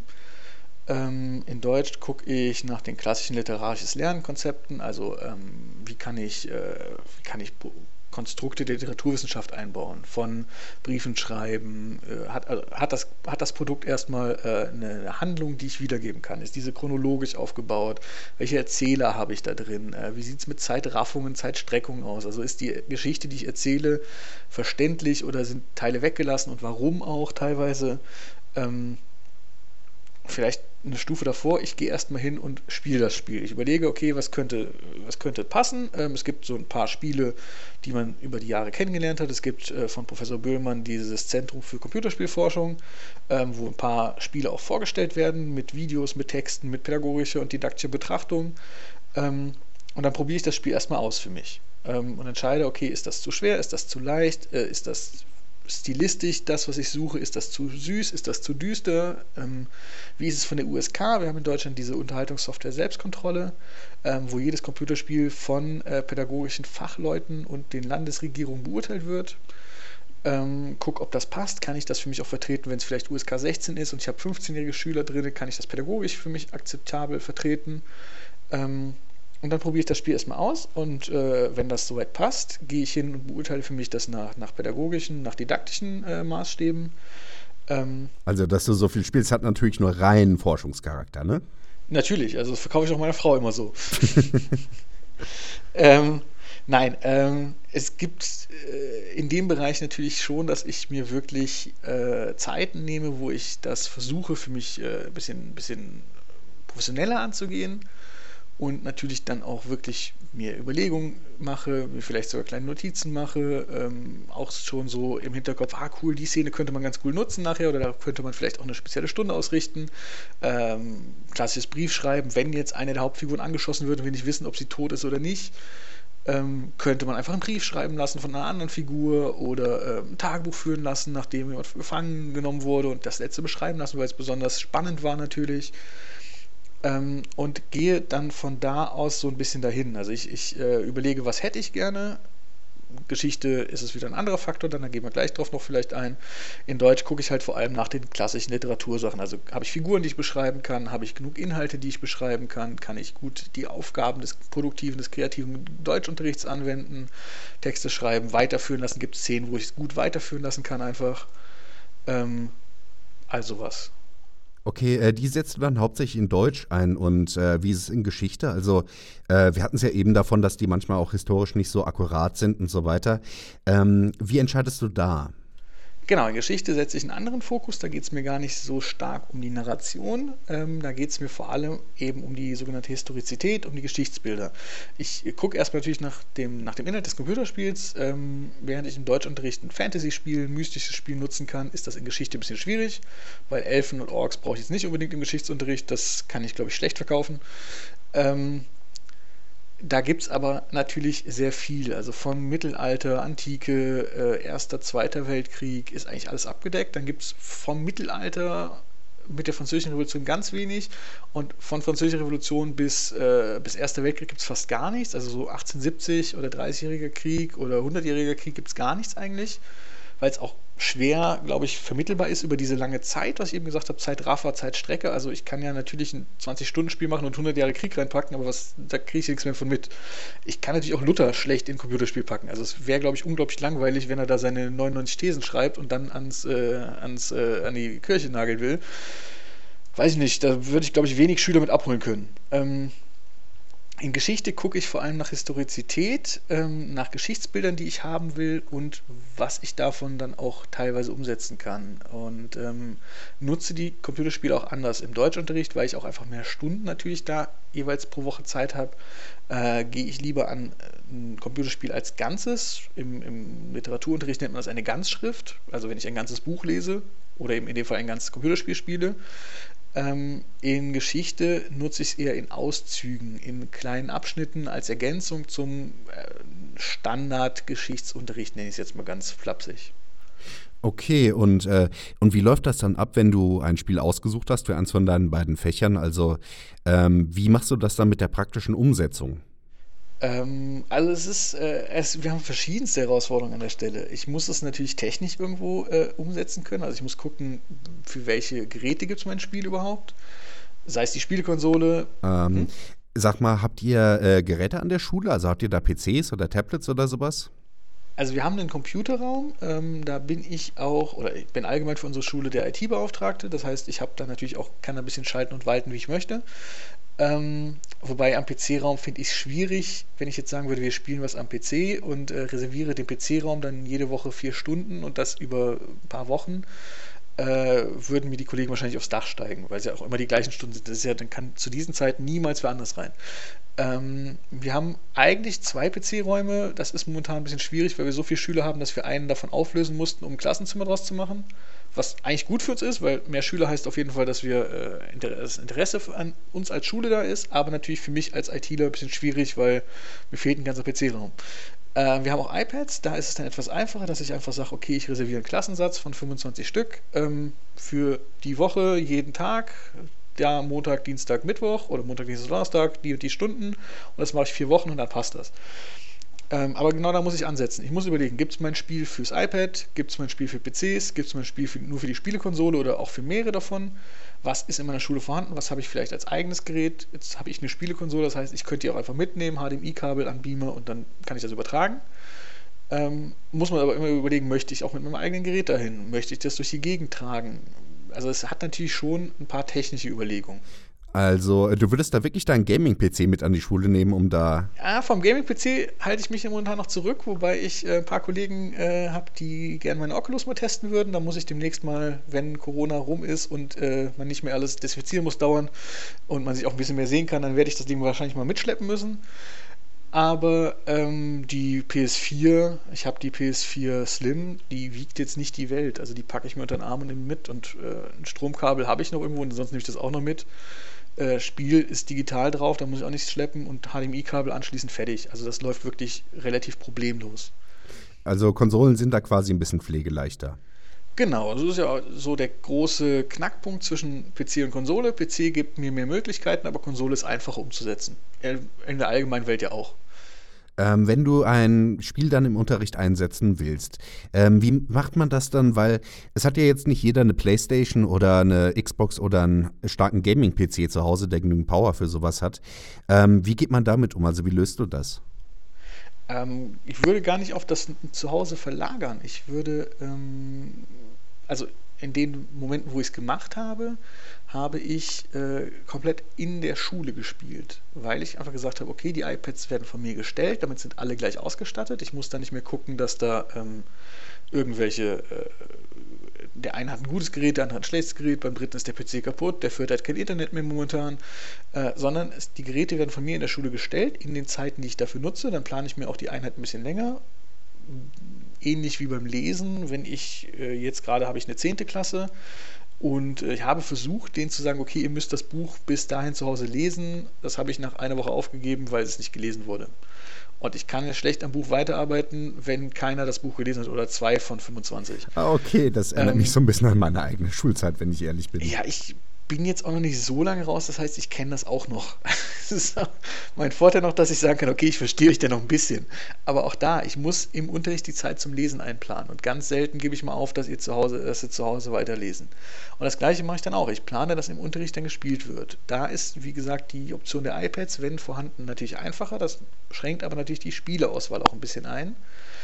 Ähm, in Deutsch gucke ich nach den klassischen literarisches Lernkonzepten, also ähm, wie kann ich, äh, wie kann ich Konstrukte der Literaturwissenschaft einbauen, von Briefen schreiben, äh, hat, also hat, das, hat das Produkt erstmal äh, eine Handlung, die ich wiedergeben kann, ist diese chronologisch aufgebaut, welche Erzähler habe ich da drin, äh, wie sieht es mit Zeitraffungen, Zeitstreckungen aus, also ist die Geschichte, die ich erzähle, verständlich oder sind Teile weggelassen und warum auch teilweise. ähm, Vielleicht eine Stufe davor, ich gehe erstmal hin und spiele das Spiel. Ich überlege, okay, was könnte, was könnte passen. Ähm, es gibt so ein paar Spiele, die man über die Jahre kennengelernt hat. Es gibt äh, von Professor Böhlmann dieses Zentrum für Computerspielforschung, ähm, wo ein paar Spiele auch vorgestellt werden, mit Videos, mit Texten, mit pädagogischer und didaktischer Betrachtung. Ähm, und dann probiere ich das Spiel erstmal aus für mich. Ähm, und entscheide, okay, ist das zu schwer, ist das zu leicht, äh, ist das stilistisch das, was ich suche, ist das zu süß, ist das zu düster, ähm, wie ist es von der U S K, wir haben in Deutschland diese Unterhaltungssoftware Selbstkontrolle, ähm, wo jedes Computerspiel von äh, pädagogischen Fachleuten und den Landesregierungen beurteilt wird. Ähm, guck, ob das passt, kann ich das für mich auch vertreten, wenn es vielleicht U S K sechzehn ist und ich habe fünfzehnjährige Schüler drin, kann ich das pädagogisch für mich akzeptabel vertreten. Ähm, und dann probiere ich das Spiel erstmal aus und äh, wenn das soweit passt, gehe ich hin und beurteile für mich das nach, nach pädagogischen, nach didaktischen äh, Maßstäben. Ähm, Also, dass du so viel spielst, hat natürlich nur reinen Forschungscharakter, ne? natürlich, also das verkaufe ich auch meiner Frau immer so. ähm, Nein, ähm, es gibt äh, in dem Bereich natürlich schon, dass ich mir wirklich äh, Zeiten nehme, wo ich das versuche, für mich äh, ein bisschen, bisschen professioneller anzugehen und natürlich dann auch wirklich mir Überlegungen mache, mir vielleicht sogar kleine Notizen mache, ähm, auch schon so im Hinterkopf, ah cool, die Szene könnte man ganz cool nutzen nachher oder da könnte man vielleicht auch eine spezielle Stunde ausrichten. Ähm, klassisches Briefschreiben, wenn jetzt eine der Hauptfiguren angeschossen wird und wir nicht wissen, ob sie tot ist oder nicht. Ähm, könnte man einfach einen Brief schreiben lassen von einer anderen Figur oder ähm, ein Tagebuch führen lassen, nachdem jemand gefangen genommen wurde und das letzte beschreiben lassen, weil es besonders spannend war natürlich. Ähm, und gehe dann von da aus so ein bisschen dahin. Also ich, ich äh, überlege, was hätte ich gerne. Geschichte ist es wieder ein anderer Faktor, dann da gehen wir gleich drauf noch vielleicht ein. In Deutsch gucke ich halt vor allem nach den klassischen Literatursachen. Also habe ich Figuren, die ich beschreiben kann, habe ich genug Inhalte, die ich beschreiben kann, kann ich gut die Aufgaben des produktiven, des kreativen Deutschunterrichts anwenden, Texte schreiben, weiterführen lassen. Gibt es Szenen, wo ich es gut weiterführen lassen kann einfach. Ähm, also was. Okay, äh, die setzt du dann hauptsächlich in Deutsch ein und äh, wie ist es in Geschichte? Also äh, wir hatten es ja eben davon, dass die manchmal auch historisch nicht so akkurat sind und so weiter. Ähm, wie entscheidest du da? Genau, in Geschichte setze ich einen anderen Fokus, da geht es mir gar nicht so stark um die Narration, ähm, da geht es mir vor allem eben um die sogenannte Historizität, um die Geschichtsbilder. Ich gucke erstmal natürlich nach dem, nach dem Inhalt des Computerspiels, ähm, während ich im Deutschunterricht ein Fantasy-Spiel, ein mystisches Spiel nutzen kann, ist das in Geschichte ein bisschen schwierig, weil Elfen und Orks brauche ich jetzt nicht unbedingt im Geschichtsunterricht, das kann ich glaube ich schlecht verkaufen. Ähm, Da gibt es aber natürlich sehr viel. Also von Mittelalter, Antike, äh, Erster, Zweiter Weltkrieg ist eigentlich alles abgedeckt. Dann gibt es vom Mittelalter mit der Französischen Revolution ganz wenig und von Französischer Revolution bis, äh, bis Erster Weltkrieg gibt es fast gar nichts. Also so achtzehnhundertsiebzig oder dreißigjähriger Krieg oder hundertjähriger Krieg gibt es gar nichts eigentlich, weil es auch schwer, glaube ich, vermittelbar ist über diese lange Zeit, was ich eben gesagt habe, Zeitraffer, Zeitstrecke. Also ich kann ja natürlich ein zwanzig-Stunden-Spiel machen und hundert Jahre Krieg reinpacken, aber was, da kriege ich nichts mehr von mit. Ich kann natürlich auch Luther schlecht in ein Computerspiel packen. Also es wäre, glaube ich, unglaublich langweilig, wenn er da seine neunundneunzig Thesen schreibt und dann ans, äh, ans, äh, an die Kirche nageln will. Weiß ich nicht, da würde ich, glaube ich, wenig Schüler mit abholen können. Ähm, In Geschichte gucke ich vor allem nach Historizität, ähm, nach Geschichtsbildern, die ich haben will und was ich davon dann auch teilweise umsetzen kann. Und ähm, nutze die Computerspiele auch anders im Deutschunterricht, weil ich auch einfach mehr Stunden natürlich da jeweils pro Woche Zeit habe. Äh, gehe ich lieber an ein Computerspiel als Ganzes. Im, Im Literaturunterricht nennt man das eine Ganzschrift, also wenn ich ein ganzes Buch lese oder eben in dem Fall ein ganzes Computerspiel spiele. Ähm, in Geschichte nutze ich es eher in Auszügen, in kleinen Abschnitten als Ergänzung zum äh, Standard-Geschichtsunterricht, nenne ich es jetzt mal ganz flapsig. Okay, und, äh, und wie läuft das dann ab, wenn du ein Spiel ausgesucht hast für eins von deinen beiden Fächern? Also ähm, wie machst du das dann mit der praktischen Umsetzung? Ähm, also es ist, äh, es, wir haben verschiedenste Herausforderungen an der Stelle. Ich muss es natürlich technisch irgendwo äh, umsetzen können. Also ich muss gucken, für welche Geräte gibt es mein Spiel überhaupt. Sei es die Spielekonsole. Ähm, Hm? Sag mal, habt ihr äh, Geräte an der Schule? Also habt ihr da P Cs oder Tablets oder sowas? Also wir haben einen Computerraum, ähm, da bin ich auch, oder ich bin allgemein für unsere Schule der I T-Beauftragte. Das heißt, ich habe da natürlich auch, kann da ein bisschen schalten und walten, wie ich möchte. Ähm, wobei am P C-Raum finde ich es schwierig, wenn ich jetzt sagen würde, wir spielen was am P C und äh, reserviere den P C-Raum dann jede Woche vier Stunden und das über ein paar Wochen, äh, würden mir die Kollegen wahrscheinlich aufs Dach steigen, weil es ja auch immer die gleichen Stunden sind. Das ist ja, dann kann zu diesen Zeiten niemals wer anders rein. Ähm, wir haben eigentlich zwei P C-Räume, das ist momentan ein bisschen schwierig, weil wir so viele Schüler haben, dass wir einen davon auflösen mussten, um ein Klassenzimmer draus zu machen. Was eigentlich gut für uns ist, weil mehr Schüler heißt auf jeden Fall, dass wir äh, das Interesse an uns als Schule da ist, aber natürlich für mich als ITler ein bisschen schwierig, weil mir fehlt ein ganzer P C-Raum. Äh, wir haben auch iPads, da ist es dann etwas einfacher, dass ich einfach sage, okay, ich reserviere einen Klassensatz von fünfundzwanzig Stück ähm, für die Woche, jeden Tag, ja, Montag, Dienstag, Mittwoch oder Montag, Dienstag, Donnerstag, die und die Stunden und das mache ich vier Wochen und dann passt das. Ähm, aber genau da muss ich ansetzen. Ich muss überlegen, gibt es mein Spiel fürs iPad, gibt es mein Spiel für P Cs, gibt es mein Spiel für, nur für die Spielekonsole oder auch für mehrere davon? Was ist in meiner Schule vorhanden? Was habe ich vielleicht als eigenes Gerät? Jetzt habe ich eine Spielekonsole, das heißt, ich könnte die auch einfach mitnehmen, H D M I-Kabel an Beamer und dann kann ich das übertragen. Ähm, muss man aber immer überlegen, möchte ich auch mit meinem eigenen Gerät dahin? Möchte ich das durch die Gegend tragen? Also es hat natürlich schon ein paar technische Überlegungen. Also, du würdest da wirklich deinen Gaming-P C mit an die Schule nehmen, um da. Ja, vom Gaming-P C halte ich mich momentan noch zurück, wobei ich äh, ein paar Kollegen äh, habe, die gerne meine Oculus mal testen würden. Da muss ich demnächst mal, wenn Corona rum ist und äh, man nicht mehr alles desinfizieren muss dauern und man sich auch ein bisschen mehr sehen kann, dann werde ich das Ding wahrscheinlich mal mitschleppen müssen. Aber ähm, die P S vier, ich habe die P S vier Slim, die wiegt jetzt nicht die Welt. Also die packe ich mir unter den Arm und nehme mit und äh, ein Stromkabel habe ich noch irgendwo und sonst nehme ich das auch noch mit. Äh, Spiel ist digital drauf, da muss ich auch nichts schleppen und H D M I-Kabel anschließend fertig. Also das läuft wirklich relativ problemlos. Also, Konsolen sind da quasi ein bisschen pflegeleichter. Genau, also das ist ja so der große Knackpunkt zwischen P C und Konsole. P C gibt mir mehr Möglichkeiten, aber Konsole ist einfacher umzusetzen. In der allgemeinen Welt ja auch. Ähm, wenn du ein Spiel dann im Unterricht einsetzen willst, ähm, wie macht man das dann? Weil es hat ja jetzt nicht jeder eine PlayStation oder eine Xbox oder einen starken Gaming-P C zu Hause, der genügend Power für sowas hat. Ähm, wie geht man damit um? Also wie löst du das? Ähm, ich würde gar nicht auf das Zuhause verlagern. Ich würde, ähm, also in den Momenten, wo ich es gemacht habe, habe ich äh, komplett in der Schule gespielt, weil ich einfach gesagt habe, okay, die iPads werden von mir gestellt, damit sind alle gleich ausgestattet. Ich muss da nicht mehr gucken, dass da ähm, irgendwelche, äh, der eine hat ein gutes Gerät, der andere hat ein schlechtes Gerät, beim dritten ist der P C kaputt, der vierte hat kein Internet mehr momentan, äh, sondern es, die Geräte werden von mir in der Schule gestellt, in den Zeiten, die ich dafür nutze, dann plane ich mir auch die Einheit ein bisschen länger. Ähnlich wie beim Lesen, wenn ich, äh, jetzt gerade habe ich eine zehnte Klasse und äh, ich habe versucht, denen zu sagen, okay, ihr müsst das Buch bis dahin zu Hause lesen. Das habe ich nach einer Woche aufgegeben, weil es nicht gelesen wurde. Und ich kann ja schlecht am Buch weiterarbeiten, wenn keiner das Buch gelesen hat oder zwei von fünfundzwanzig. Ah, okay, das erinnert Ähm, mich so ein bisschen an meine eigene Schulzeit, wenn ich ehrlich bin. Ja, ich bin jetzt auch noch nicht so lange raus, das heißt, ich kenne das auch noch. Das ist auch mein Vorteil noch, dass ich sagen kann, okay, ich verstehe euch ja noch ein bisschen. Aber auch da, ich muss im Unterricht die Zeit zum Lesen einplanen. Und ganz selten gebe ich mal auf, dass ihr zu Hause, dass ihr zu Hause weiterlesen. Und das Gleiche mache ich dann auch. Ich plane, dass im Unterricht dann gespielt wird. Da ist, wie gesagt, die Option der iPads, wenn vorhanden, natürlich einfacher. Das schränkt aber natürlich die Spieleauswahl auch ein bisschen ein.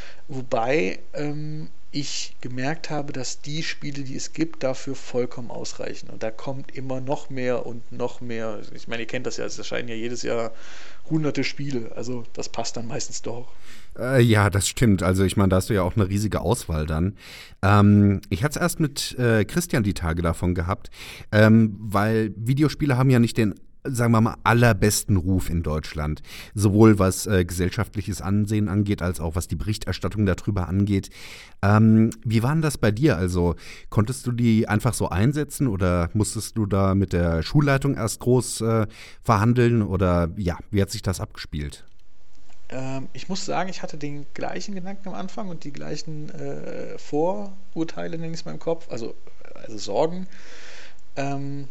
Wobei ähm, ich gemerkt habe, dass die Spiele, die es gibt, dafür vollkommen ausreichen. Und da kommt immer noch mehr und noch mehr. Ich meine, ihr kennt das ja, es erscheinen ja jedes Jahr hunderte Spiele. Also das passt dann meistens doch. Äh, ja, das stimmt. Also ich meine, da hast du ja auch eine riesige Auswahl dann. Ähm, ich hatte es erst mit äh, Christian die Tage davon gehabt, ähm, weil Videospiele haben ja nicht den, sagen wir mal, allerbesten Ruf in Deutschland. Sowohl was äh, gesellschaftliches Ansehen angeht, als auch was die Berichterstattung darüber angeht. Ähm, wie war denn das bei dir? Also konntest du die einfach so einsetzen oder musstest du da mit der Schulleitung erst groß äh, verhandeln? Oder ja, wie hat sich das abgespielt? Ähm, ich muss sagen, ich hatte den gleichen Gedanken am Anfang und die gleichen äh, Vorurteile, nenne ich es mal im Kopf, also, also Sorgen. Ähm,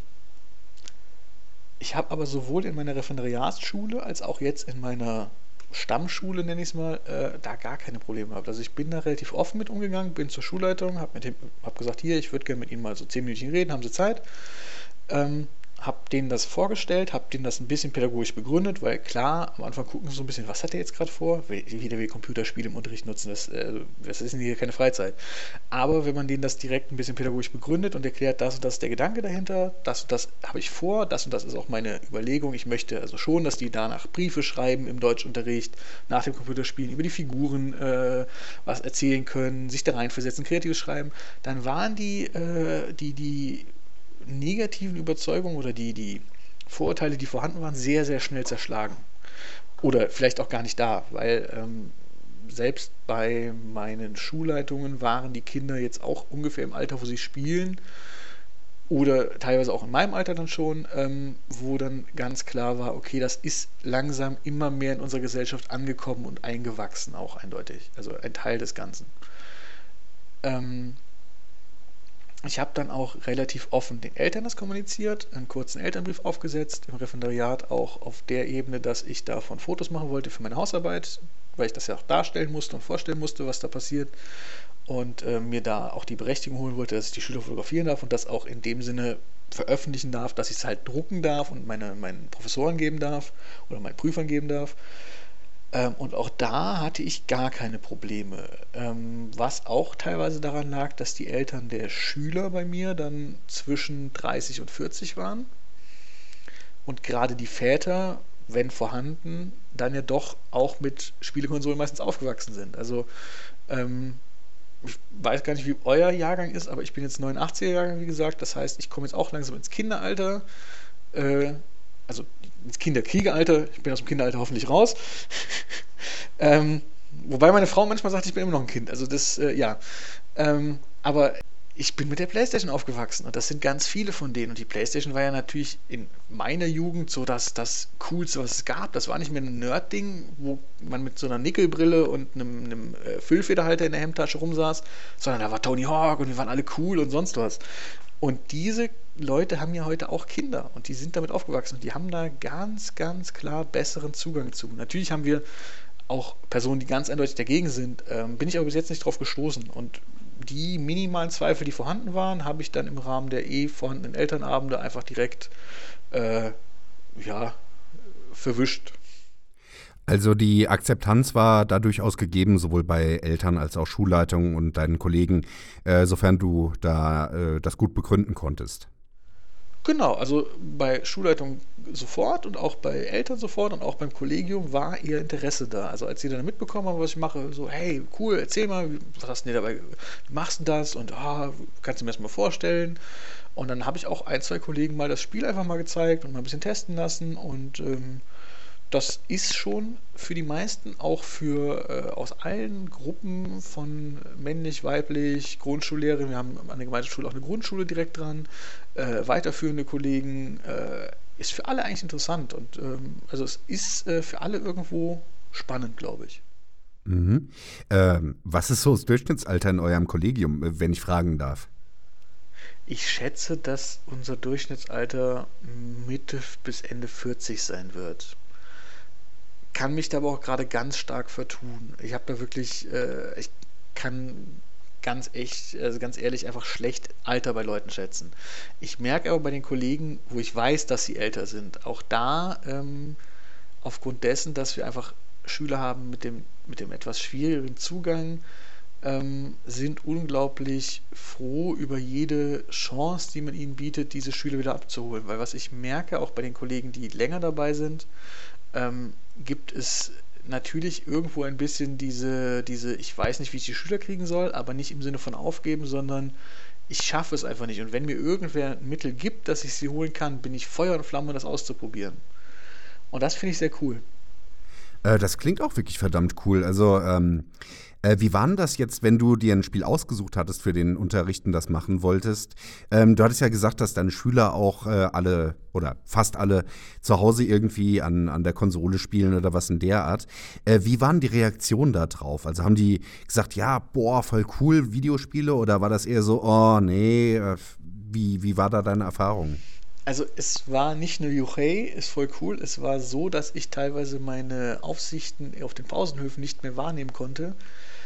Ich habe aber sowohl in meiner Referendariatsschule als auch jetzt in meiner Stammschule, nenne ich es mal, äh, da gar keine Probleme gehabt. Also ich bin da relativ offen mit umgegangen, bin zur Schulleitung, habe hab gesagt, hier, ich würde gerne mit Ihnen mal so zehn Minuten reden, haben Sie Zeit? Ähm, habe denen das vorgestellt, habe denen das ein bisschen pädagogisch begründet, weil klar, am Anfang gucken sie so ein bisschen, was hat der jetzt gerade vor? Wie der will Computerspiele im Unterricht nutzen, das, äh, das ist hier keine Freizeit. Aber wenn man denen das direkt ein bisschen pädagogisch begründet und erklärt, das und das ist der Gedanke dahinter, das und das habe ich vor, das und das ist auch meine Überlegung, ich möchte also schon, dass die danach Briefe schreiben im Deutschunterricht, nach dem Computerspielen, über die Figuren äh, was erzählen können, sich da reinversetzen, kreatives Schreiben, dann waren die, äh, die, die negativen Überzeugungen oder die, die Vorurteile, die vorhanden waren, sehr, sehr schnell zerschlagen. Oder vielleicht auch gar nicht da, weil ähm, selbst bei meinen Schulleitungen waren die Kinder jetzt auch ungefähr im Alter, wo sie spielen, oder teilweise auch in meinem Alter dann schon, ähm, wo dann ganz klar war, okay, das ist langsam immer mehr in unserer Gesellschaft angekommen und eingewachsen, auch eindeutig. Also ein Teil des Ganzen. Ähm, Ich habe dann auch relativ offen den Eltern das kommuniziert, einen kurzen Elternbrief aufgesetzt, im Referendariat auch auf der Ebene, dass ich davon Fotos machen wollte für meine Hausarbeit, weil ich das ja auch darstellen musste und vorstellen musste, was da passiert. Und äh, mir da auch die Berechtigung holen wollte, dass ich die Schüler fotografieren darf und das auch in dem Sinne veröffentlichen darf, dass ich es halt drucken darf und meine, meinen Professoren geben darf oder meinen Prüfern geben darf. Ähm, und auch da hatte ich gar keine Probleme. Ähm, was auch teilweise daran lag, dass die Eltern der Schüler bei mir dann zwischen dreißig und vierzig waren und gerade die Väter, wenn vorhanden, dann ja doch auch mit Spielekonsolen meistens aufgewachsen sind. Also ähm, ich weiß gar nicht, wie euer Jahrgang ist, aber ich bin jetzt neunundachtziger-Jahrgang, wie gesagt. Das heißt, ich komme jetzt auch langsam ins Kinderalter. Äh, also ins Kinderkriegeralter. Ich bin aus dem Kinderalter hoffentlich raus. ähm, wobei meine Frau manchmal sagt, ich bin immer noch ein Kind. Also das, äh, ja. Ähm, aber ich bin mit der PlayStation aufgewachsen und das sind ganz viele von denen. Und die PlayStation war ja natürlich in meiner Jugend so das, das Coolste, was es gab. Das war nicht mehr ein Nerd-Ding, wo man mit so einer Nickelbrille und einem, einem äh, Füllfederhalter in der Hemdtasche rumsaß, sondern da war Tony Hawk und wir waren alle cool und sonst was. Und diese Leute haben ja heute auch Kinder und die sind damit aufgewachsen und die haben da ganz, ganz klar besseren Zugang zu. Natürlich haben wir auch Personen, die ganz eindeutig dagegen sind, ähm, bin ich aber bis jetzt nicht drauf gestoßen. Und die minimalen Zweifel, die vorhanden waren, habe ich dann im Rahmen der eh vorhandenen Elternabende einfach direkt äh, ja, verwischt. Also die Akzeptanz war da durchaus gegeben, sowohl bei Eltern als auch Schulleitungen und deinen Kollegen, äh, sofern du da äh, das gut begründen konntest. Genau, also bei Schulleitung sofort und auch bei Eltern sofort und auch beim Kollegium war ihr Interesse da. Also als sie dann mitbekommen haben, was ich mache, so, hey, cool, erzähl mal, was hast du denn dabei, wie machst du das und ah, kannst du mir das mal vorstellen? Und dann habe ich auch ein, zwei Kollegen mal das Spiel einfach mal gezeigt und mal ein bisschen testen lassen und ähm, das ist schon für die meisten, auch für äh, aus allen Gruppen von männlich, weiblich, Grundschullehrerinnen, wir haben an der Gemeindeschule auch eine Grundschule direkt dran, äh, weiterführende Kollegen, äh, ist für alle eigentlich interessant und ähm, also es ist äh, für alle irgendwo spannend, glaube ich. Mhm. Ähm, was ist so das Durchschnittsalter in eurem Kollegium, äh, wenn ich fragen darf? Ich schätze, dass unser Durchschnittsalter Mitte bis Ende vierzig sein wird. Kann mich da aber auch gerade ganz stark vertun. Ich habe da wirklich, äh, ich kann ganz echt, also ganz ehrlich, einfach schlecht Alter bei Leuten schätzen. Ich merke aber bei den Kollegen, wo ich weiß, dass sie älter sind, auch da, ähm, aufgrund dessen, dass wir einfach Schüler haben mit dem, mit dem etwas schwierigeren Zugang, ähm, sind unglaublich froh über jede Chance, die man ihnen bietet, diese Schüler wieder abzuholen. Weil was ich merke, auch bei den Kollegen, die länger dabei sind, ähm, gibt es natürlich irgendwo ein bisschen diese, diese, ich weiß nicht, wie ich die Schüler kriegen soll, aber nicht im Sinne von aufgeben, sondern ich schaffe es einfach nicht. Und wenn mir irgendwer ein Mittel gibt, dass ich sie holen kann, bin ich Feuer und Flamme, das auszuprobieren. Und das finde ich sehr cool. Äh, das klingt auch wirklich verdammt cool. Also, ähm, äh, wie war denn das jetzt, wenn du dir ein Spiel ausgesucht hattest, für den Unterrichten das machen wolltest? Ähm, du hattest ja gesagt, dass deine Schüler auch äh, alle oder fast alle zu Hause irgendwie an, an der Konsole spielen oder was in der Art. Äh, wie waren die Reaktionen da drauf? Also haben die gesagt, ja, boah, voll cool, Videospiele? Oder war das eher so, oh, nee, äh, wie, wie war da deine Erfahrung? Also es war nicht nur Juchei, ist voll cool, es war so, dass ich teilweise meine Aufsichten auf den Pausenhöfen nicht mehr wahrnehmen konnte,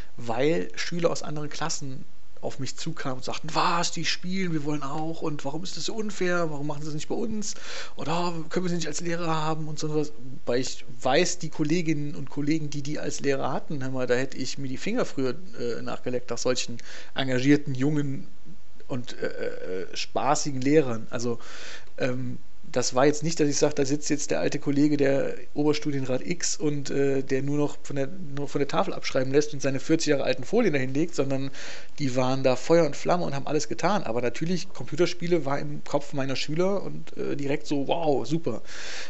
weil Schüler aus anderen Klassen auf mich zukamen und sagten, was, die spielen, wir wollen auch und warum ist das so unfair, warum machen sie das nicht bei uns und oh, können wir sie nicht als Lehrer haben und so was, weil ich weiß, die Kolleginnen und Kollegen, die die als Lehrer hatten, hör mal, da hätte ich mir die Finger früher äh, nachgeleckt nach solchen engagierten, jungen und äh, äh, spaßigen Lehrern. Also ähm, das war jetzt nicht, dass ich sage, da sitzt jetzt der alte Kollege, der Oberstudienrat X und äh, der nur noch von der, nur von der Tafel abschreiben lässt und seine vierzig Jahre alten Folien dahin legt, sondern die waren da Feuer und Flamme und haben alles getan. Aber natürlich, Computerspiele war im Kopf meiner Schüler und äh, direkt so, wow, super.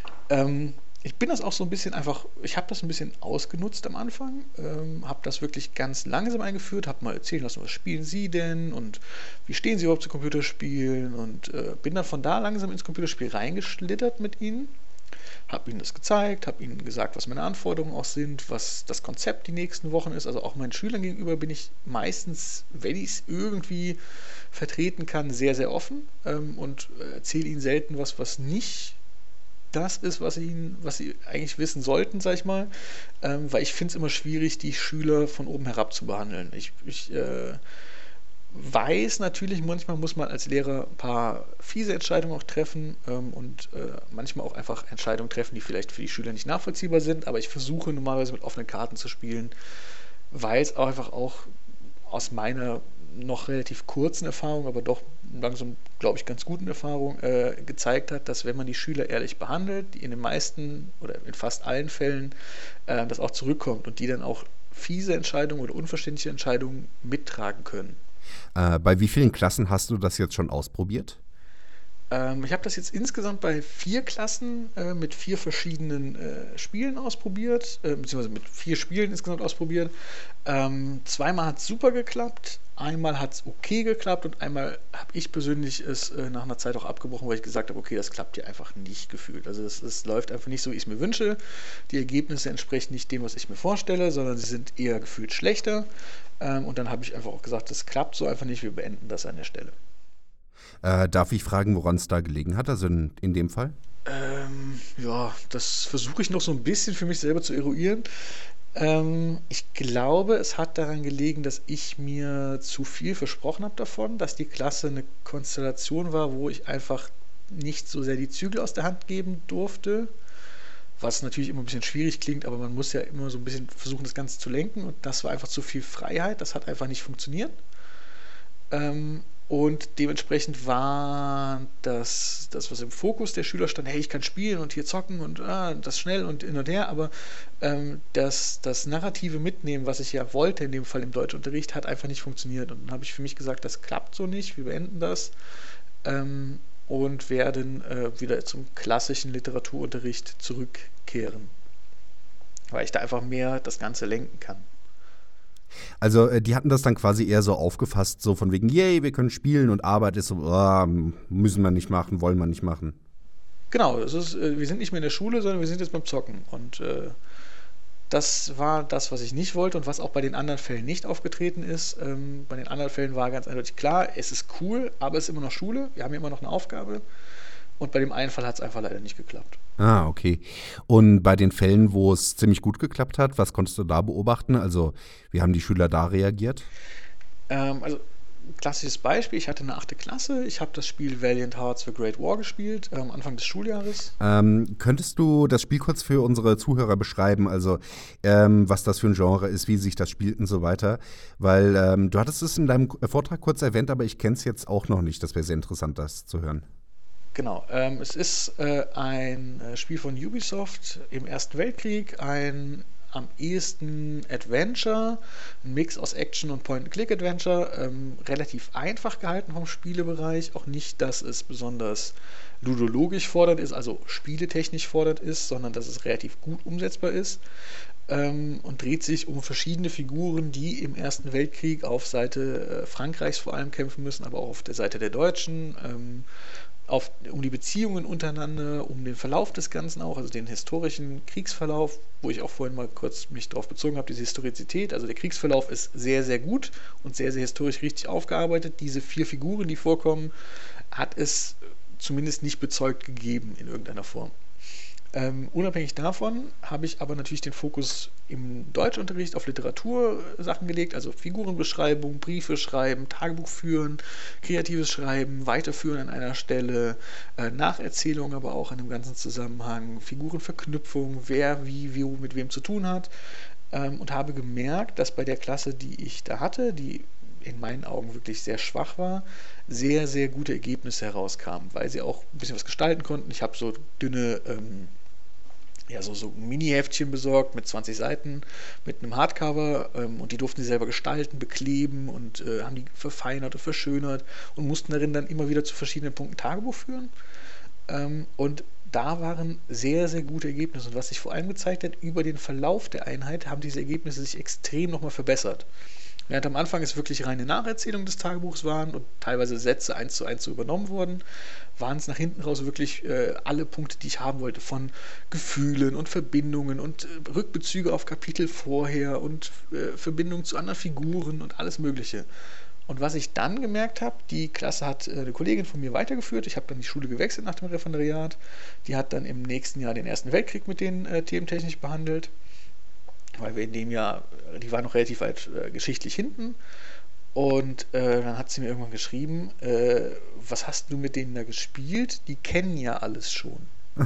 Ähm, ich bin das auch so ein bisschen einfach, ich habe das ein bisschen ausgenutzt am Anfang, ähm, habe das wirklich ganz langsam eingeführt, habe mal erzählen lassen, was spielen Sie denn und wie stehen Sie überhaupt zu Computerspielen und äh, bin dann von da langsam ins Computerspiel reingeschlittert mit Ihnen. habe ihnen das gezeigt, habe ihnen gesagt, was meine Anforderungen auch sind, was das Konzept die nächsten Wochen ist. Also auch meinen Schülern gegenüber bin ich meistens, wenn ich es irgendwie vertreten kann, sehr, sehr offen ähm, und erzähle ihnen selten was, was nicht das ist, was, ihnen, was sie eigentlich wissen sollten, sag ich mal. Ähm, weil ich finde es immer schwierig, die Schüler von oben herab zu behandeln. Ich, ich äh, weiß natürlich, manchmal muss man als Lehrer ein paar fiese Entscheidungen auch treffen ähm, und äh, manchmal auch einfach Entscheidungen treffen, die vielleicht für die Schüler nicht nachvollziehbar sind, aber ich versuche normalerweise mit offenen Karten zu spielen, weil es auch einfach auch aus meiner noch relativ kurzen Erfahrung, aber doch langsam, glaube ich, ganz guten Erfahrung äh, gezeigt hat, dass wenn man die Schüler ehrlich behandelt, die in den meisten oder in fast allen Fällen äh, das auch zurückkommt und die dann auch fiese Entscheidungen oder unverständliche Entscheidungen mittragen können. Äh, bei wie vielen Klassen hast du das jetzt schon ausprobiert? Ähm, ich habe das jetzt insgesamt bei vier Klassen äh, mit vier verschiedenen äh, Spielen ausprobiert, äh, beziehungsweise mit vier Spielen insgesamt ausprobiert. Ähm, zweimal hat es super geklappt, einmal hat es okay geklappt und einmal habe ich persönlich es äh, nach einer Zeit auch abgebrochen, weil ich gesagt habe, okay, das klappt hier einfach nicht gefühlt. Also es, es läuft einfach nicht so, wie ich es mir wünsche. Die Ergebnisse entsprechen nicht dem, was ich mir vorstelle, sondern sie sind eher gefühlt schlechter. Ähm, und dann habe ich einfach auch gesagt, das klappt so einfach nicht, wir beenden das an der Stelle. Äh, darf ich fragen, woran es da gelegen hat, also in, in dem Fall? Ähm, ja, das versuche ich noch so ein bisschen für mich selber zu eruieren. Ähm, ich glaube, es hat daran gelegen, dass ich mir zu viel versprochen habe davon, dass die Klasse eine Konstellation war, wo ich einfach nicht so sehr die Zügel aus der Hand geben durfte, was natürlich immer ein bisschen schwierig klingt, aber man muss ja immer so ein bisschen versuchen, das Ganze zu lenken und das war einfach zu viel Freiheit, das hat einfach nicht funktioniert. Ähm, und dementsprechend war das, das, was im Fokus der Schüler stand, hey, ich kann spielen und hier zocken und ah, das schnell und hin und her, aber ähm, das, das narrative Mitnehmen, was ich ja wollte, in dem Fall im Deutschunterricht, hat einfach nicht funktioniert. Und dann habe ich für mich gesagt, das klappt so nicht, wir beenden das ähm, und werden äh, wieder zum klassischen Literaturunterricht zurückkehren, weil ich da einfach mehr das Ganze lenken kann. Also äh, die hatten das dann quasi eher so aufgefasst, so von wegen, yay, wir können spielen und Arbeit ist so, ah, müssen wir nicht machen, wollen wir nicht machen. Genau, das ist, äh, wir sind nicht mehr in der Schule, sondern wir sind jetzt beim Zocken. Und äh, das war das, was ich nicht wollte und was auch bei den anderen Fällen nicht aufgetreten ist. Ähm, bei den anderen Fällen war ganz eindeutig klar, es ist cool, aber es ist immer noch Schule, wir haben immer noch eine Aufgabe. Und bei dem einen Fall hat es einfach leider nicht geklappt. Ah, okay. Und bei den Fällen, wo es ziemlich gut geklappt hat, was konntest du da beobachten? Also, wie haben die Schüler da reagiert? Ähm, also, klassisches Beispiel, ich hatte eine achte Klasse, ich habe das Spiel Valiant Hearts The Great War gespielt, ähm, Anfang des Schuljahres. Ähm, könntest du das Spiel kurz für unsere Zuhörer beschreiben? Also, ähm, was das für ein Genre ist, wie sich das spielt und so weiter? Weil ähm, du hattest es in deinem Vortrag kurz erwähnt, aber ich kenne es jetzt auch noch nicht. Das wäre sehr interessant, das zu hören. Genau, ähm, es ist äh, ein äh, Spiel von Ubisoft im Ersten Weltkrieg, ein am ehesten Adventure, ein Mix aus Action und Point-and-Click-Adventure, ähm, relativ einfach gehalten vom Spielebereich, auch nicht, dass es besonders ludologisch fordernd ist, also spieletechnisch fordernd ist, sondern dass es relativ gut umsetzbar ist ähm, und dreht sich um verschiedene Figuren, die im Ersten Weltkrieg auf Seite äh, Frankreichs vor allem kämpfen müssen, aber auch auf der Seite der Deutschen, ähm, Auf, um die Beziehungen untereinander, um den Verlauf des Ganzen auch, also den historischen Kriegsverlauf, wo ich auch vorhin mal kurz mich darauf bezogen habe, diese Historizität, also der Kriegsverlauf ist sehr, sehr gut und sehr, sehr historisch richtig aufgearbeitet. Diese vier Figuren, die vorkommen, hat es zumindest nicht bezeugt gegeben in irgendeiner Form. Ähm, unabhängig davon habe ich aber natürlich den Fokus im Deutschunterricht auf Literatursachen gelegt, also Figurenbeschreibung, Briefe schreiben, Tagebuch führen, kreatives Schreiben, weiterführen an einer Stelle, äh, Nacherzählung aber auch in dem ganzen Zusammenhang, Figurenverknüpfung, wer wie, wie mit wem zu tun hat ähm, und habe gemerkt, dass bei der Klasse, die ich da hatte, die in meinen Augen wirklich sehr schwach war, sehr, sehr gute Ergebnisse herauskamen, weil sie auch ein bisschen was gestalten konnten. Ich habe so dünne, ähm, ja, so, so Mini-Heftchen besorgt mit zwanzig Seiten, mit einem Hardcover ähm, und die durften sie selber gestalten, bekleben und äh, haben die verfeinert und verschönert und mussten darin dann immer wieder zu verschiedenen Punkten Tagebuch führen. Ähm, und da waren sehr, sehr gute Ergebnisse. Und was sich vor allem gezeigt hat, über den Verlauf der Einheit haben diese Ergebnisse sich extrem nochmal verbessert. Während am Anfang es wirklich reine Nacherzählung des Tagebuchs waren und teilweise Sätze eins zu eins so übernommen wurden, waren es nach hinten raus wirklich äh, alle Punkte, die ich haben wollte, von Gefühlen und Verbindungen und äh, Rückbezüge auf Kapitel vorher und äh, Verbindungen zu anderen Figuren und alles Mögliche. Und was ich dann gemerkt habe, die Klasse hat äh, eine Kollegin von mir weitergeführt, ich habe dann die Schule gewechselt nach dem Referendariat, die hat dann im nächsten Jahr den Ersten Weltkrieg mit den äh, Themen technisch behandelt, weil wir in dem Jahr, die war noch relativ weit äh, geschichtlich hinten. Und äh, dann hat sie mir irgendwann geschrieben, äh, was hast du mit denen da gespielt? Die kennen ja alles schon.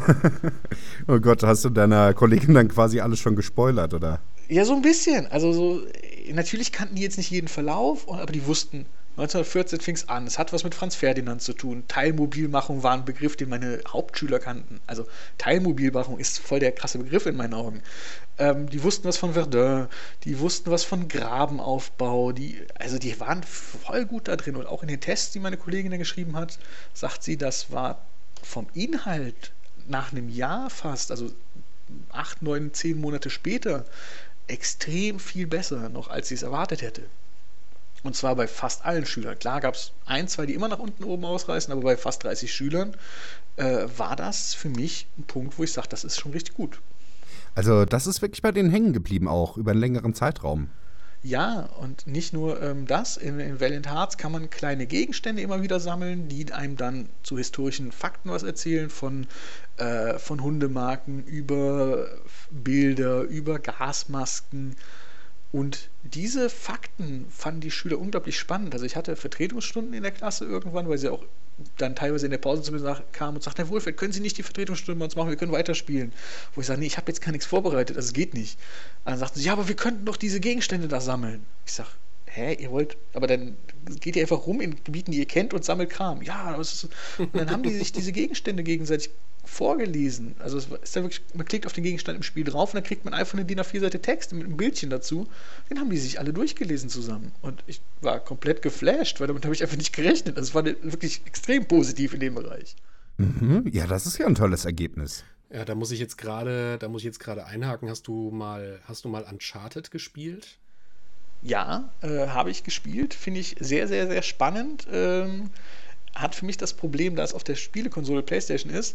Oh Gott, hast du deiner Kollegin dann quasi alles schon gespoilert, oder? Ja, so ein bisschen. Also so, natürlich kannten die jetzt nicht jeden Verlauf, aber die wussten, neunzehnhundertvierzehn fing es an. Es hat was mit Franz Ferdinand zu tun. Teilmobilmachung war ein Begriff, den meine Hauptschüler kannten. Also Teilmobilmachung ist voll der krasse Begriff in meinen Augen. Ähm, die wussten was von Verdun, die wussten was von Grabenaufbau. Die, also die waren voll gut da drin. Und auch in den Tests, die meine Kollegin da geschrieben hat, sagt sie, das war vom Inhalt nach einem Jahr fast, also acht, neun, zehn Monate später, extrem viel besser noch, als sie es erwartet hätte. Und zwar bei fast allen Schülern. Klar gab es ein, zwei, die immer nach unten oben ausreißen, aber bei fast dreißig Schülern äh, war das für mich ein Punkt, wo ich sage, das ist schon richtig gut. Also das ist wirklich bei denen hängen geblieben auch, über einen längeren Zeitraum. Ja, und nicht nur ähm, das, in, in Valiant Hearts kann man kleine Gegenstände immer wieder sammeln, die einem dann zu historischen Fakten was erzählen, von, äh, von Hundemarken über Bilder, über Gasmasken. Und diese Fakten fanden die Schüler unglaublich spannend. Also ich hatte Vertretungsstunden in der Klasse irgendwann, weil sie auch dann teilweise in der Pause zu mir kam und sagte, Herr Wohlfeld, können Sie nicht die Vertretungsstunde bei uns machen, wir können weiterspielen. Wo ich sage, nee, ich habe jetzt gar nichts vorbereitet, also es geht nicht. Und dann sagten sie, ja, aber wir könnten doch diese Gegenstände da sammeln. Ich sage, hä, ihr wollt, aber dann geht ihr einfach rum in Gebieten, die ihr kennt und sammelt Kram. Ja, aber es ist so. Und dann haben die sich diese Gegenstände gegenseitig vorgelesen. Also es ist dann wirklich, man klickt auf den Gegenstand im Spiel drauf und dann kriegt man einfach eine D I N A vier Seite Text mit einem Bildchen dazu. Den haben die sich alle durchgelesen zusammen. Und ich war komplett geflasht, weil damit habe ich einfach nicht gerechnet. Also es war wirklich extrem positiv in dem Bereich. Mhm. Ja, das ist ja ein tolles Ergebnis. Ja, da muss ich jetzt gerade, da muss ich jetzt gerade einhaken. Hast du mal, hast du mal Uncharted gespielt? Ja, äh, habe ich gespielt. Finde ich sehr, sehr, sehr spannend. Ähm, hat für mich das Problem, da es auf der Spielekonsole PlayStation ist,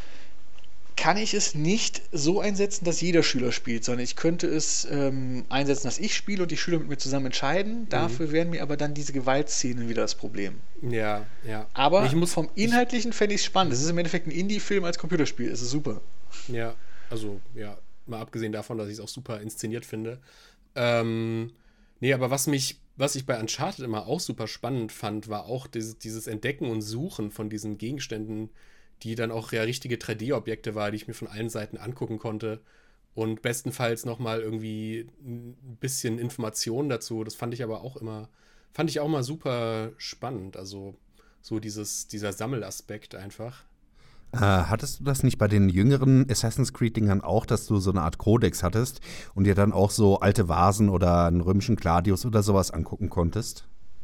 kann ich es nicht so einsetzen, dass jeder Schüler spielt, sondern ich könnte es ähm, einsetzen, dass ich spiele und die Schüler mit mir zusammen entscheiden. Mhm. Dafür wären mir aber dann diese Gewaltszenen wieder das Problem. Ja, ja. Aber ich muss, vom Inhaltlichen fände ich es spannend. Es ist im Endeffekt ein Indie-Film als Computerspiel. Es ist super. Ja, also, ja, mal abgesehen davon, dass ich es auch super inszeniert finde. Ähm, nee, aber was mich, was ich bei Uncharted immer auch super spannend fand, war auch dieses, dieses Entdecken und Suchen von diesen Gegenständen, die dann auch ja richtige drei D-Objekte war, die ich mir von allen Seiten angucken konnte und bestenfalls nochmal irgendwie ein bisschen Informationen dazu. Das fand ich aber auch immer, fand ich auch mal super spannend. Also so dieses, dieser Sammelaspekt einfach. Äh, hattest du das nicht bei den jüngeren Assassin's Creed-Dingern auch, dass du so eine Art Kodex hattest und dir dann auch so alte Vasen oder einen römischen Gladius oder sowas angucken konntest?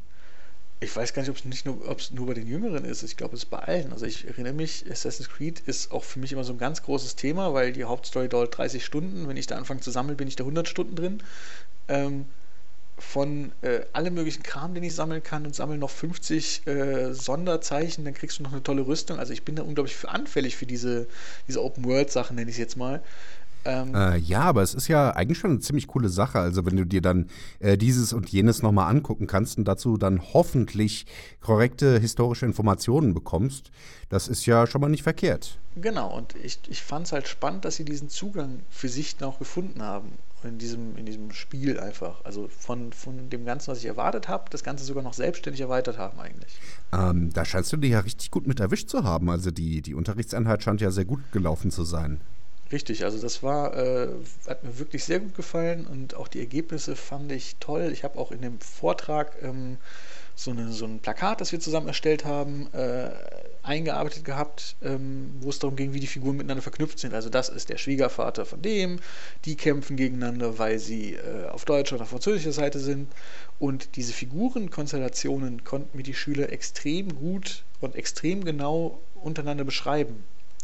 Ich weiß gar nicht, ob es nicht nur, ob es nur bei den Jüngeren ist. Ich glaube, es ist bei allen. Also ich erinnere mich, Assassin's Creed ist auch für mich immer so ein ganz großes Thema, weil die Hauptstory dauert dreißig Stunden. Wenn ich da anfange zu sammeln, bin ich da hundert Stunden drin. Ähm, von äh, allem möglichen Kram, den ich sammeln kann und sammle noch fünfzig äh, Sonderzeichen, dann kriegst du noch eine tolle Rüstung. Also ich bin da unglaublich für anfällig für diese, diese Open-World-Sachen, nenne ich es jetzt mal. Ähm, äh, ja, aber es ist ja eigentlich schon eine ziemlich coole Sache. Also wenn du dir dann äh, dieses und jenes nochmal angucken kannst und dazu dann hoffentlich korrekte historische Informationen bekommst, das ist ja schon mal nicht verkehrt. Genau, und ich, ich fand es halt spannend, dass sie diesen Zugang für sich noch gefunden haben. In diesem, in diesem Spiel einfach. Also von, von dem Ganzen, was ich erwartet habe, das Ganze sogar noch selbstständig erweitert haben eigentlich. Ähm, da scheinst du dir ja richtig gut mit erwischt zu haben. Also die, die Unterrichtseinheit scheint ja sehr gut gelaufen zu sein. Richtig, also das war, äh, hat mir wirklich sehr gut gefallen und auch die Ergebnisse fand ich toll. Ich habe auch in dem Vortrag ähm, so, eine, so ein Plakat, das wir zusammen erstellt haben, äh, eingearbeitet gehabt, ähm, wo es darum ging, wie die Figuren miteinander verknüpft sind. Also das ist der Schwiegervater von dem, die kämpfen gegeneinander, weil sie äh, auf deutscher oder französischer Seite sind. Und diese Figurenkonstellationen konnten mir die Schüler extrem gut und extrem genau untereinander beschreiben.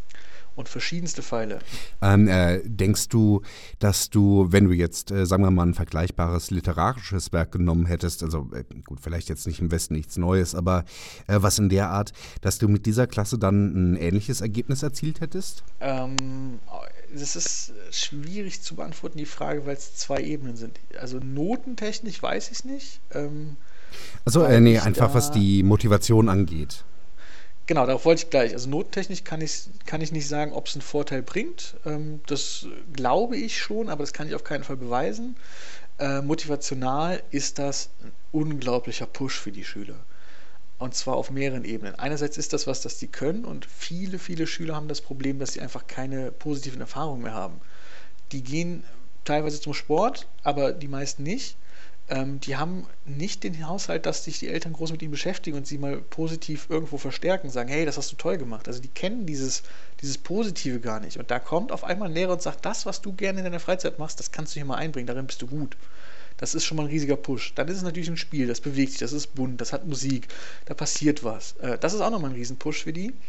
und verschiedenste Pfeile. Ähm, äh, denkst du, dass du, wenn du jetzt, äh, sagen wir mal, ein vergleichbares literarisches Werk genommen hättest, also äh, gut, vielleicht jetzt nicht im Westen nichts Neues, aber äh, was in der Art, dass du mit dieser Klasse dann ein ähnliches Ergebnis erzielt hättest? Ähm, das ist schwierig zu beantworten, die Frage, weil es zwei Ebenen sind. Also notentechnisch weiß ich es nicht. Ähm, Also, äh, weil nee, ich einfach was da die Motivation angeht. Genau, darauf wollte ich gleich. Also notentechnisch kann ich, kann ich nicht sagen, ob es einen Vorteil bringt. Ähm, das glaube ich schon, aber das kann ich auf keinen Fall beweisen. Äh, motivational ist das ein unglaublicher Push für die Schüler. Und zwar auf mehreren Ebenen. Einerseits ist das was, das die können, und viele, viele Schüler haben das Problem, dass sie einfach keine positiven Erfahrungen mehr haben. Die gehen teilweise zum Sport, aber die meisten nicht. Ähm, die haben nicht den Haushalt, dass sich die Eltern groß mit ihnen beschäftigen und sie mal positiv irgendwo verstärken, sagen, hey, das hast du toll gemacht. Also die kennen dieses, dieses Positive gar nicht. Und da kommt auf einmal ein Lehrer und sagt, das, was du gerne in deiner Freizeit machst, das kannst du hier mal einbringen, darin bist du gut. Das ist schon mal ein riesiger Push. Dann ist es natürlich ein Spiel, das bewegt sich, das ist bunt, das hat Musik, da passiert was. Äh, das ist auch nochmal ein Riesen-Push für die.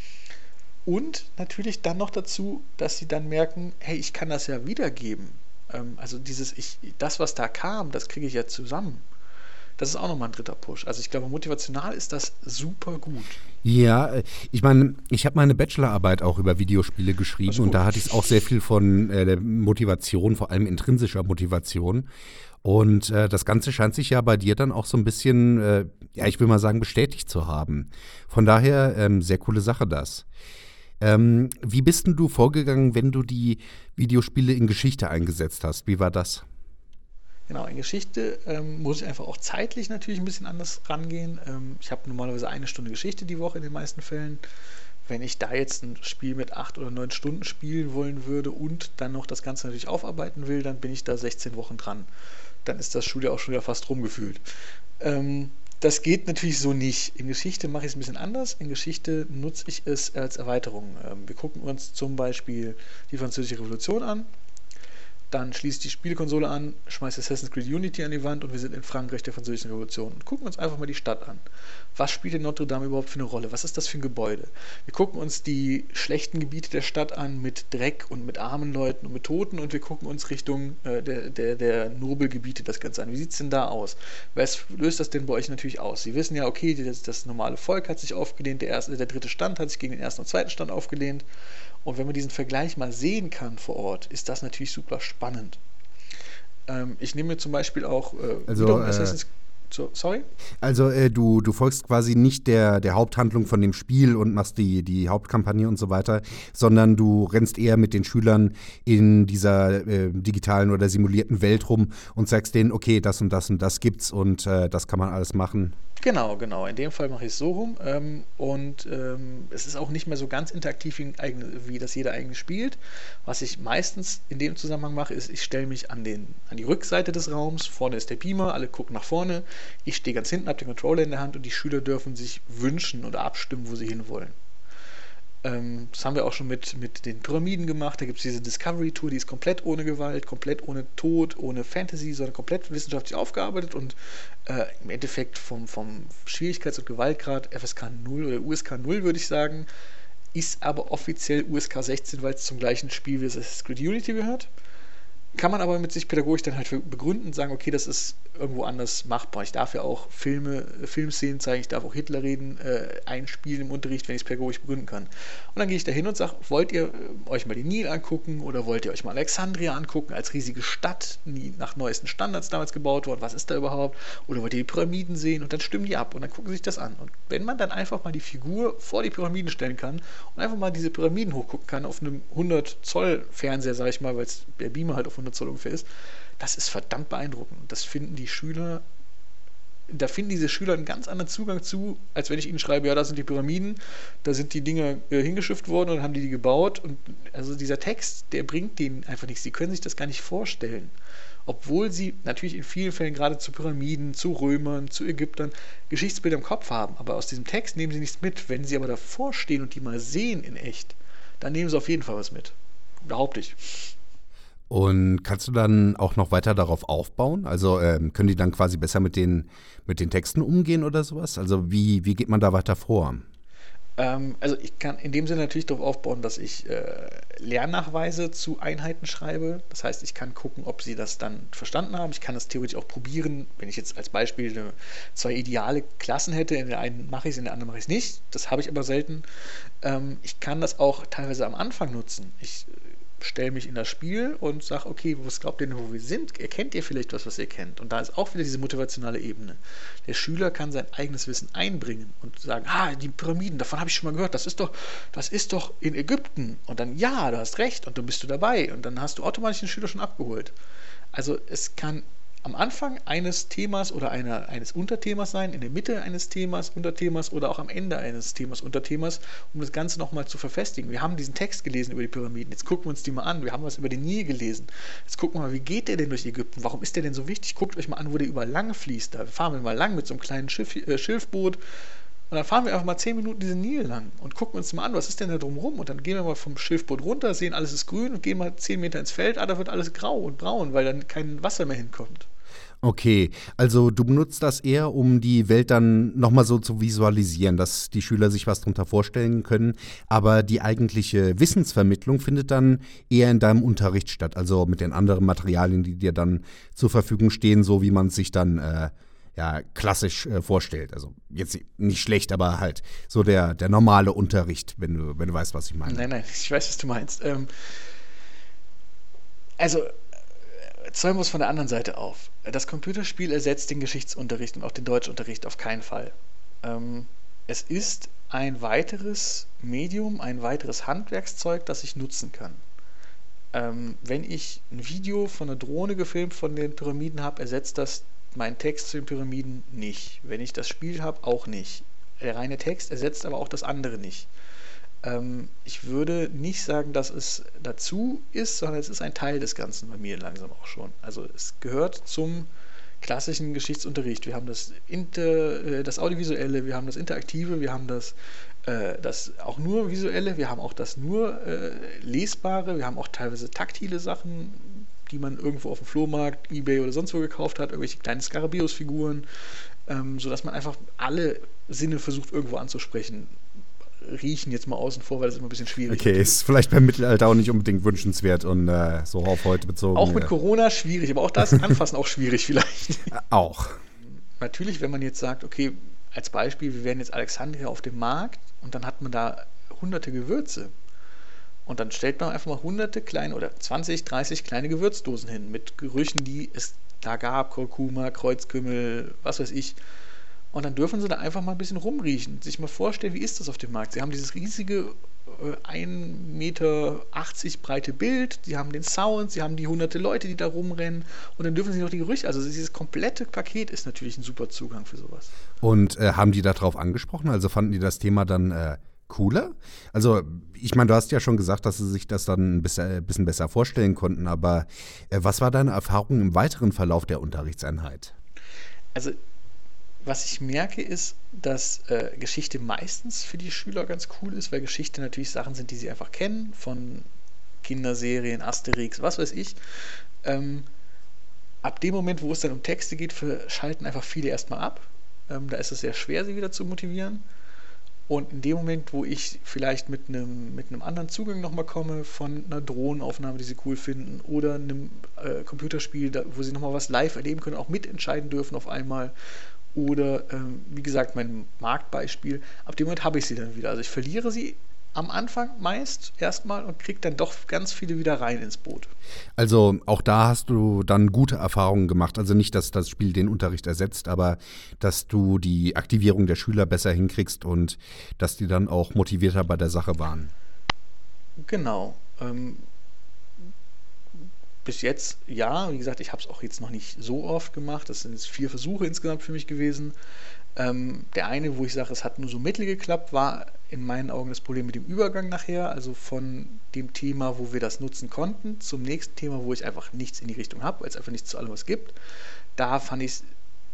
Und natürlich dann noch dazu, dass sie dann merken, hey, ich kann das ja wiedergeben. Ähm, also dieses, ich, das, was da kam, das kriege ich ja zusammen. Das ist auch nochmal ein dritter Push. Also ich glaube, motivational ist das super gut. Ja, äh, ich meine, ich habe meine Bachelorarbeit auch über Videospiele geschrieben Also und gut. da hatte ich auch sehr viel von äh, der Motivation, vor allem intrinsischer Motivation. Und äh, das Ganze scheint sich ja bei dir dann auch so ein bisschen, äh, ja, ich will mal sagen, bestätigt zu haben. Von daher, ähm, sehr coole Sache das. Ähm, wie bist denn du vorgegangen, wenn du die Videospiele in Geschichte eingesetzt hast? Wie war das? Genau, in Geschichte ähm, muss ich einfach auch zeitlich natürlich ein bisschen anders rangehen. Ähm, ich habe normalerweise eine Stunde Geschichte die Woche in den meisten Fällen. Wenn ich da jetzt ein Spiel mit acht oder neun Stunden spielen wollen würde und dann noch das Ganze natürlich aufarbeiten will, dann bin ich da sechzehn Wochen dran. Dann ist das Schuljahr auch schon wieder fast rumgefühlt. Ähm, das geht natürlich so nicht. In Geschichte mache ich es ein bisschen anders. In Geschichte nutze ich es als Erweiterung. Ähm, wir gucken uns zum Beispiel die Französische Revolution an. Dann schließe ich die Spielekonsole an, schmeiße Assassin's Creed Unity an die Wand und wir sind in Frankreich der Französischen Revolution und gucken uns einfach mal die Stadt an. Was spielt in Notre Dame überhaupt für eine Rolle? Was ist das für ein Gebäude? Wir gucken uns die schlechten Gebiete der Stadt an mit Dreck und mit armen Leuten und mit Toten und wir gucken uns Richtung äh, der, der, der Nobelgebiete das Ganze an. Wie sieht es denn da aus? Was löst das denn bei euch natürlich aus? Sie wissen ja, okay, das, das normale Volk hat sich aufgelehnt, der, erste, der dritte Stand hat sich gegen den ersten und zweiten Stand aufgelehnt. Und wenn man diesen Vergleich mal sehen kann vor Ort, ist das natürlich super spannend. Ähm, ich nehme mir zum Beispiel auch äh, Also, wiederum äh, Assassin's so, sorry? Also äh, du, du folgst quasi nicht der, der Haupthandlung von dem Spiel und machst die, die Hauptkampagne und so weiter, sondern du rennst eher mit den Schülern in dieser äh, digitalen oder simulierten Welt rum und sagst denen, okay, das und das und das gibt's und äh, das kann man alles machen. Genau, genau. In dem Fall mache ich es so rum. Ähm, und ähm, es ist auch nicht mehr so ganz interaktiv, wie, eigene, wie das jeder eigene spielt. Was ich meistens in dem Zusammenhang mache, ist, ich stelle mich an, den, an die Rückseite des Raums. Vorne ist der Beamer, alle gucken nach vorne. Ich stehe ganz hinten, habe den Controller in der Hand und die Schüler dürfen sich wünschen oder abstimmen, wo sie hinwollen. Ähm, das haben wir auch schon mit, mit den Pyramiden gemacht. Da gibt es diese Discovery-Tour, die ist komplett ohne Gewalt, komplett ohne Tod, ohne Fantasy, sondern komplett wissenschaftlich aufgearbeitet und äh, im Endeffekt vom, vom Schwierigkeits- und Gewaltgrad F S K null oder U S K null, würde ich sagen, ist aber offiziell U S K sechzehn, weil es zum gleichen Spiel wie Assassin's Creed Unity gehört. Kann man aber mit sich pädagogisch dann halt begründen und sagen, okay, das ist irgendwo anders machbar. Ich darf ja auch Filme, Filmszenen zeigen, ich darf auch Hitler reden, äh, einspielen im Unterricht, wenn ich es pädagogisch begründen kann. Und dann gehe ich da hin und sage, wollt ihr äh, euch mal den Nil angucken oder wollt ihr euch mal Alexandria angucken als riesige Stadt, die nach neuesten Standards damals gebaut wurde, was ist da überhaupt? Oder wollt ihr die Pyramiden sehen? Und dann stimmen die ab und dann gucken sie sich das an. Und wenn man dann einfach mal die Figur vor die Pyramiden stellen kann und einfach mal diese Pyramiden hochgucken kann auf einem hundert Zoll Fernseher, sage ich mal, weil der Beamer halt auf hundert Zoll ungefähr ist, das ist verdammt beeindruckend. Das finden die Schüler, da finden diese Schüler einen ganz anderen Zugang zu, als wenn ich ihnen schreibe, ja, da sind die Pyramiden, da sind die Dinger äh, hingeschifft worden und dann haben die die gebaut. Und also dieser Text, der bringt denen einfach nichts. Die können sich das gar nicht vorstellen. Obwohl sie natürlich in vielen Fällen gerade zu Pyramiden, zu Römern, zu Ägyptern Geschichtsbilder im Kopf haben. Aber aus diesem Text nehmen sie nichts mit. Wenn sie aber davor stehen und die mal sehen in echt, dann nehmen sie auf jeden Fall was mit. Behaupte ich. Und kannst du dann auch noch weiter darauf aufbauen? Also ähm, können die dann quasi besser mit den, mit den Texten umgehen oder sowas? Also wie, wie geht man da weiter vor? Ähm, also ich kann in dem Sinne natürlich darauf aufbauen, dass ich äh, Lernnachweise zu Einheiten schreibe. Das heißt, ich kann gucken, ob sie das dann verstanden haben. Ich kann das theoretisch auch probieren, wenn ich jetzt als Beispiel eine, zwei ideale Klassen hätte. In der einen mache ich es, in der anderen mache ich es nicht. Das habe ich aber selten. Ähm, ich kann das auch teilweise am Anfang nutzen. Ich stelle mich in das Spiel und sage, okay, was glaubt ihr denn, wo wir sind? Erkennt ihr vielleicht was, was ihr kennt? Und da ist auch wieder diese motivationale Ebene. Der Schüler kann sein eigenes Wissen einbringen und sagen, ah, die Pyramiden, davon habe ich schon mal gehört, das ist doch, das ist doch in Ägypten. Und dann, ja, du hast recht, und dann bist du dabei. Und dann hast du automatisch den Schüler schon abgeholt. Also es kann am Anfang eines Themas oder einer, eines Unterthemas sein, in der Mitte eines Themas, Unterthemas oder auch am Ende eines Themas, Unterthemas, um das Ganze nochmal zu verfestigen. Wir haben diesen Text gelesen über die Pyramiden, jetzt gucken wir uns die mal an. Wir haben was über den Nil gelesen. Jetzt gucken wir mal, wie geht der denn durch Ägypten? Warum ist der denn so wichtig? Guckt euch mal an, wo der überall lang fließt. Da fahren wir mal lang mit so einem kleinen Schiff, äh, Schilfboot. Und dann fahren wir einfach mal zehn Minuten diesen Nil lang und gucken uns mal an, was ist denn da drumherum? Und dann gehen wir mal vom Schilfboot runter, sehen, alles ist grün und gehen mal zehn Meter ins Feld, ah, da wird alles grau und braun, weil dann kein Wasser mehr hinkommt. Okay, also du benutzt das eher, um die Welt dann nochmal so zu visualisieren, dass die Schüler sich was darunter vorstellen können, aber die eigentliche Wissensvermittlung findet dann eher in deinem Unterricht statt, also mit den anderen Materialien, die dir dann zur Verfügung stehen, so wie man es sich dann äh, ja, klassisch äh, vorstellt. Also jetzt nicht schlecht, aber halt so der, der normale Unterricht, wenn du, wenn du weißt, was ich meine. Nein, nein, ich weiß, was du meinst. Ähm, also zäumen wir es von der anderen Seite auf. Das Computerspiel ersetzt den Geschichtsunterricht und auch den Deutschunterricht auf keinen Fall. Ähm, es ist ein weiteres Medium, ein weiteres Handwerkszeug, das ich nutzen kann. Ähm, wenn ich ein Video von einer Drohne gefilmt von den Pyramiden habe, ersetzt das meinen Text zu den Pyramiden nicht. Wenn ich das Spiel habe, auch nicht. Der reine Text ersetzt aber auch das andere nicht. Ich würde nicht sagen, dass es dazu ist, sondern es ist ein Teil des Ganzen bei mir langsam auch schon. Also es gehört zum klassischen Geschichtsunterricht. Wir haben das, Inter, das Audiovisuelle, wir haben das Interaktive, wir haben das, äh, das auch nur Visuelle, wir haben auch das nur äh, Lesbare, wir haben auch teilweise taktile Sachen, die man irgendwo auf dem Flohmarkt, Ebay oder sonst wo gekauft hat, irgendwelche kleinen Skarabäus-Figuren, ähm, sodass man einfach alle Sinne versucht irgendwo anzusprechen. Riechen jetzt mal außen vor, weil das immer ein bisschen schwierig ist. Okay, ist vielleicht beim Mittelalter auch nicht unbedingt wünschenswert und äh, so auf heute bezogen. Auch mit ja. Corona schwierig, aber auch das Anfassen auch schwierig vielleicht. Auch. Natürlich, wenn man jetzt sagt, okay, als Beispiel, wir wären jetzt Alexandria auf dem Markt und dann hat man da hunderte Gewürze und dann stellt man einfach mal hunderte kleine oder zwanzig, dreißig kleine Gewürzdosen hin mit Gerüchen, die es da gab, Kurkuma, Kreuzkümmel, was weiß ich. Und dann dürfen sie da einfach mal ein bisschen rumriechen, sich mal vorstellen, wie ist das auf dem Markt. Sie haben dieses riesige äh, ein Meter achtzig breite Bild, sie haben den Sound, sie haben die hunderte Leute, die da rumrennen und dann dürfen sie noch die Gerüche, also dieses komplette Paket ist natürlich ein super Zugang für sowas. Und äh, haben die da drauf angesprochen? Also fanden die das Thema dann äh, cooler? Also ich meine, du hast ja schon gesagt, dass sie sich das dann ein bisschen, ein bisschen besser vorstellen konnten, aber äh, was war deine Erfahrung im weiteren Verlauf der Unterrichtseinheit? Also was ich merke, ist, dass äh, Geschichte meistens für die Schüler ganz cool ist, weil Geschichte natürlich Sachen sind, die sie einfach kennen, von Kinderserien, Asterix, was weiß ich. Ähm, ab dem Moment, wo es dann um Texte geht, schalten einfach viele erstmal ab. Ähm, da ist es sehr schwer, sie wieder zu motivieren. Und in dem Moment, wo ich vielleicht mit einem mit einem anderen Zugang nochmal komme, von einer Drohnenaufnahme, die sie cool finden, oder einem äh, Computerspiel, da, wo sie nochmal was live erleben können, auch mitentscheiden dürfen auf einmal, oder, ähm, wie gesagt, mein Marktbeispiel, ab dem Moment habe ich sie dann wieder. Also ich verliere sie am Anfang meist erstmal und kriege dann doch ganz viele wieder rein ins Boot. Also auch da hast du dann gute Erfahrungen gemacht. Also nicht, dass das Spiel den Unterricht ersetzt, aber dass du die Aktivierung der Schüler besser hinkriegst und dass die dann auch motivierter bei der Sache waren. Genau. Ähm, Bis jetzt, ja, wie gesagt, ich habe es auch jetzt noch nicht so oft gemacht. Das sind jetzt vier Versuche insgesamt für mich gewesen. Ähm, der eine, wo ich sage, es hat nur so mittel geklappt, war in meinen Augen das Problem mit dem Übergang nachher, also von dem Thema, wo wir das nutzen konnten, zum nächsten Thema, wo ich einfach nichts in die Richtung habe, weil es einfach nichts zu allem was gibt. Da fand ich es.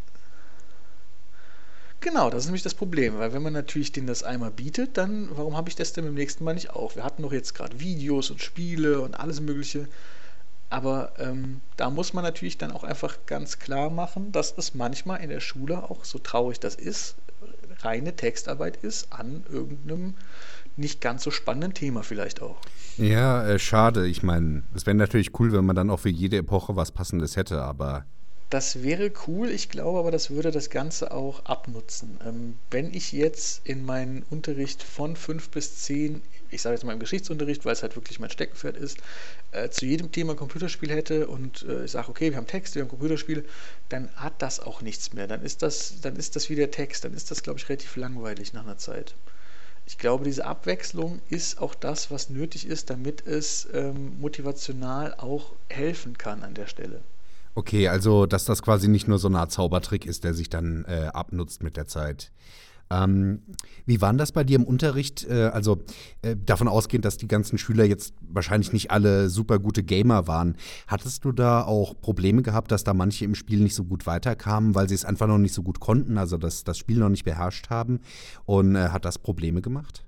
Genau, das ist nämlich das Problem, weil wenn man natürlich denen das einmal bietet, dann warum habe ich das denn beim nächsten Mal nicht auch? Wir hatten doch jetzt gerade Videos und Spiele und alles Mögliche. Aber ähm, da muss man natürlich dann auch einfach ganz klar machen, dass es manchmal in der Schule, auch so traurig das ist, reine Textarbeit ist an irgendeinem nicht ganz so spannenden Thema vielleicht auch. Ja, äh, schade. Ich meine, es wäre natürlich cool, wenn man dann auch für jede Epoche was Passendes hätte, aber Das wäre cool, ich glaube aber, das würde das Ganze auch abnutzen. Ähm, wenn ich jetzt in meinen Unterricht von fünf bis zehn, ich sage jetzt mal im Geschichtsunterricht, weil es halt wirklich mein Steckenpferd ist, äh, zu jedem Thema ein Computerspiel hätte und äh, ich sage, okay, wir haben Text, wir haben Computerspiele, dann hat das auch nichts mehr. Dann ist das, dann ist das wie der Text, dann ist das, glaube ich, relativ langweilig nach einer Zeit. Ich glaube, diese Abwechslung ist auch das, was nötig ist, damit es ähm, motivational auch helfen kann an der Stelle. okay, also dass das quasi nicht nur so eine Art Zaubertrick ist, der sich dann äh, abnutzt mit der Zeit. Ähm, wie war denn das bei dir im Unterricht? Äh, also äh, davon ausgehend, dass die ganzen Schüler jetzt wahrscheinlich nicht alle super gute Gamer waren. Hattest du da auch Probleme gehabt, dass da manche im Spiel nicht so gut weiterkamen, weil sie es einfach noch nicht so gut konnten, also das, das Spiel noch nicht beherrscht haben? Und äh, hat das Probleme gemacht?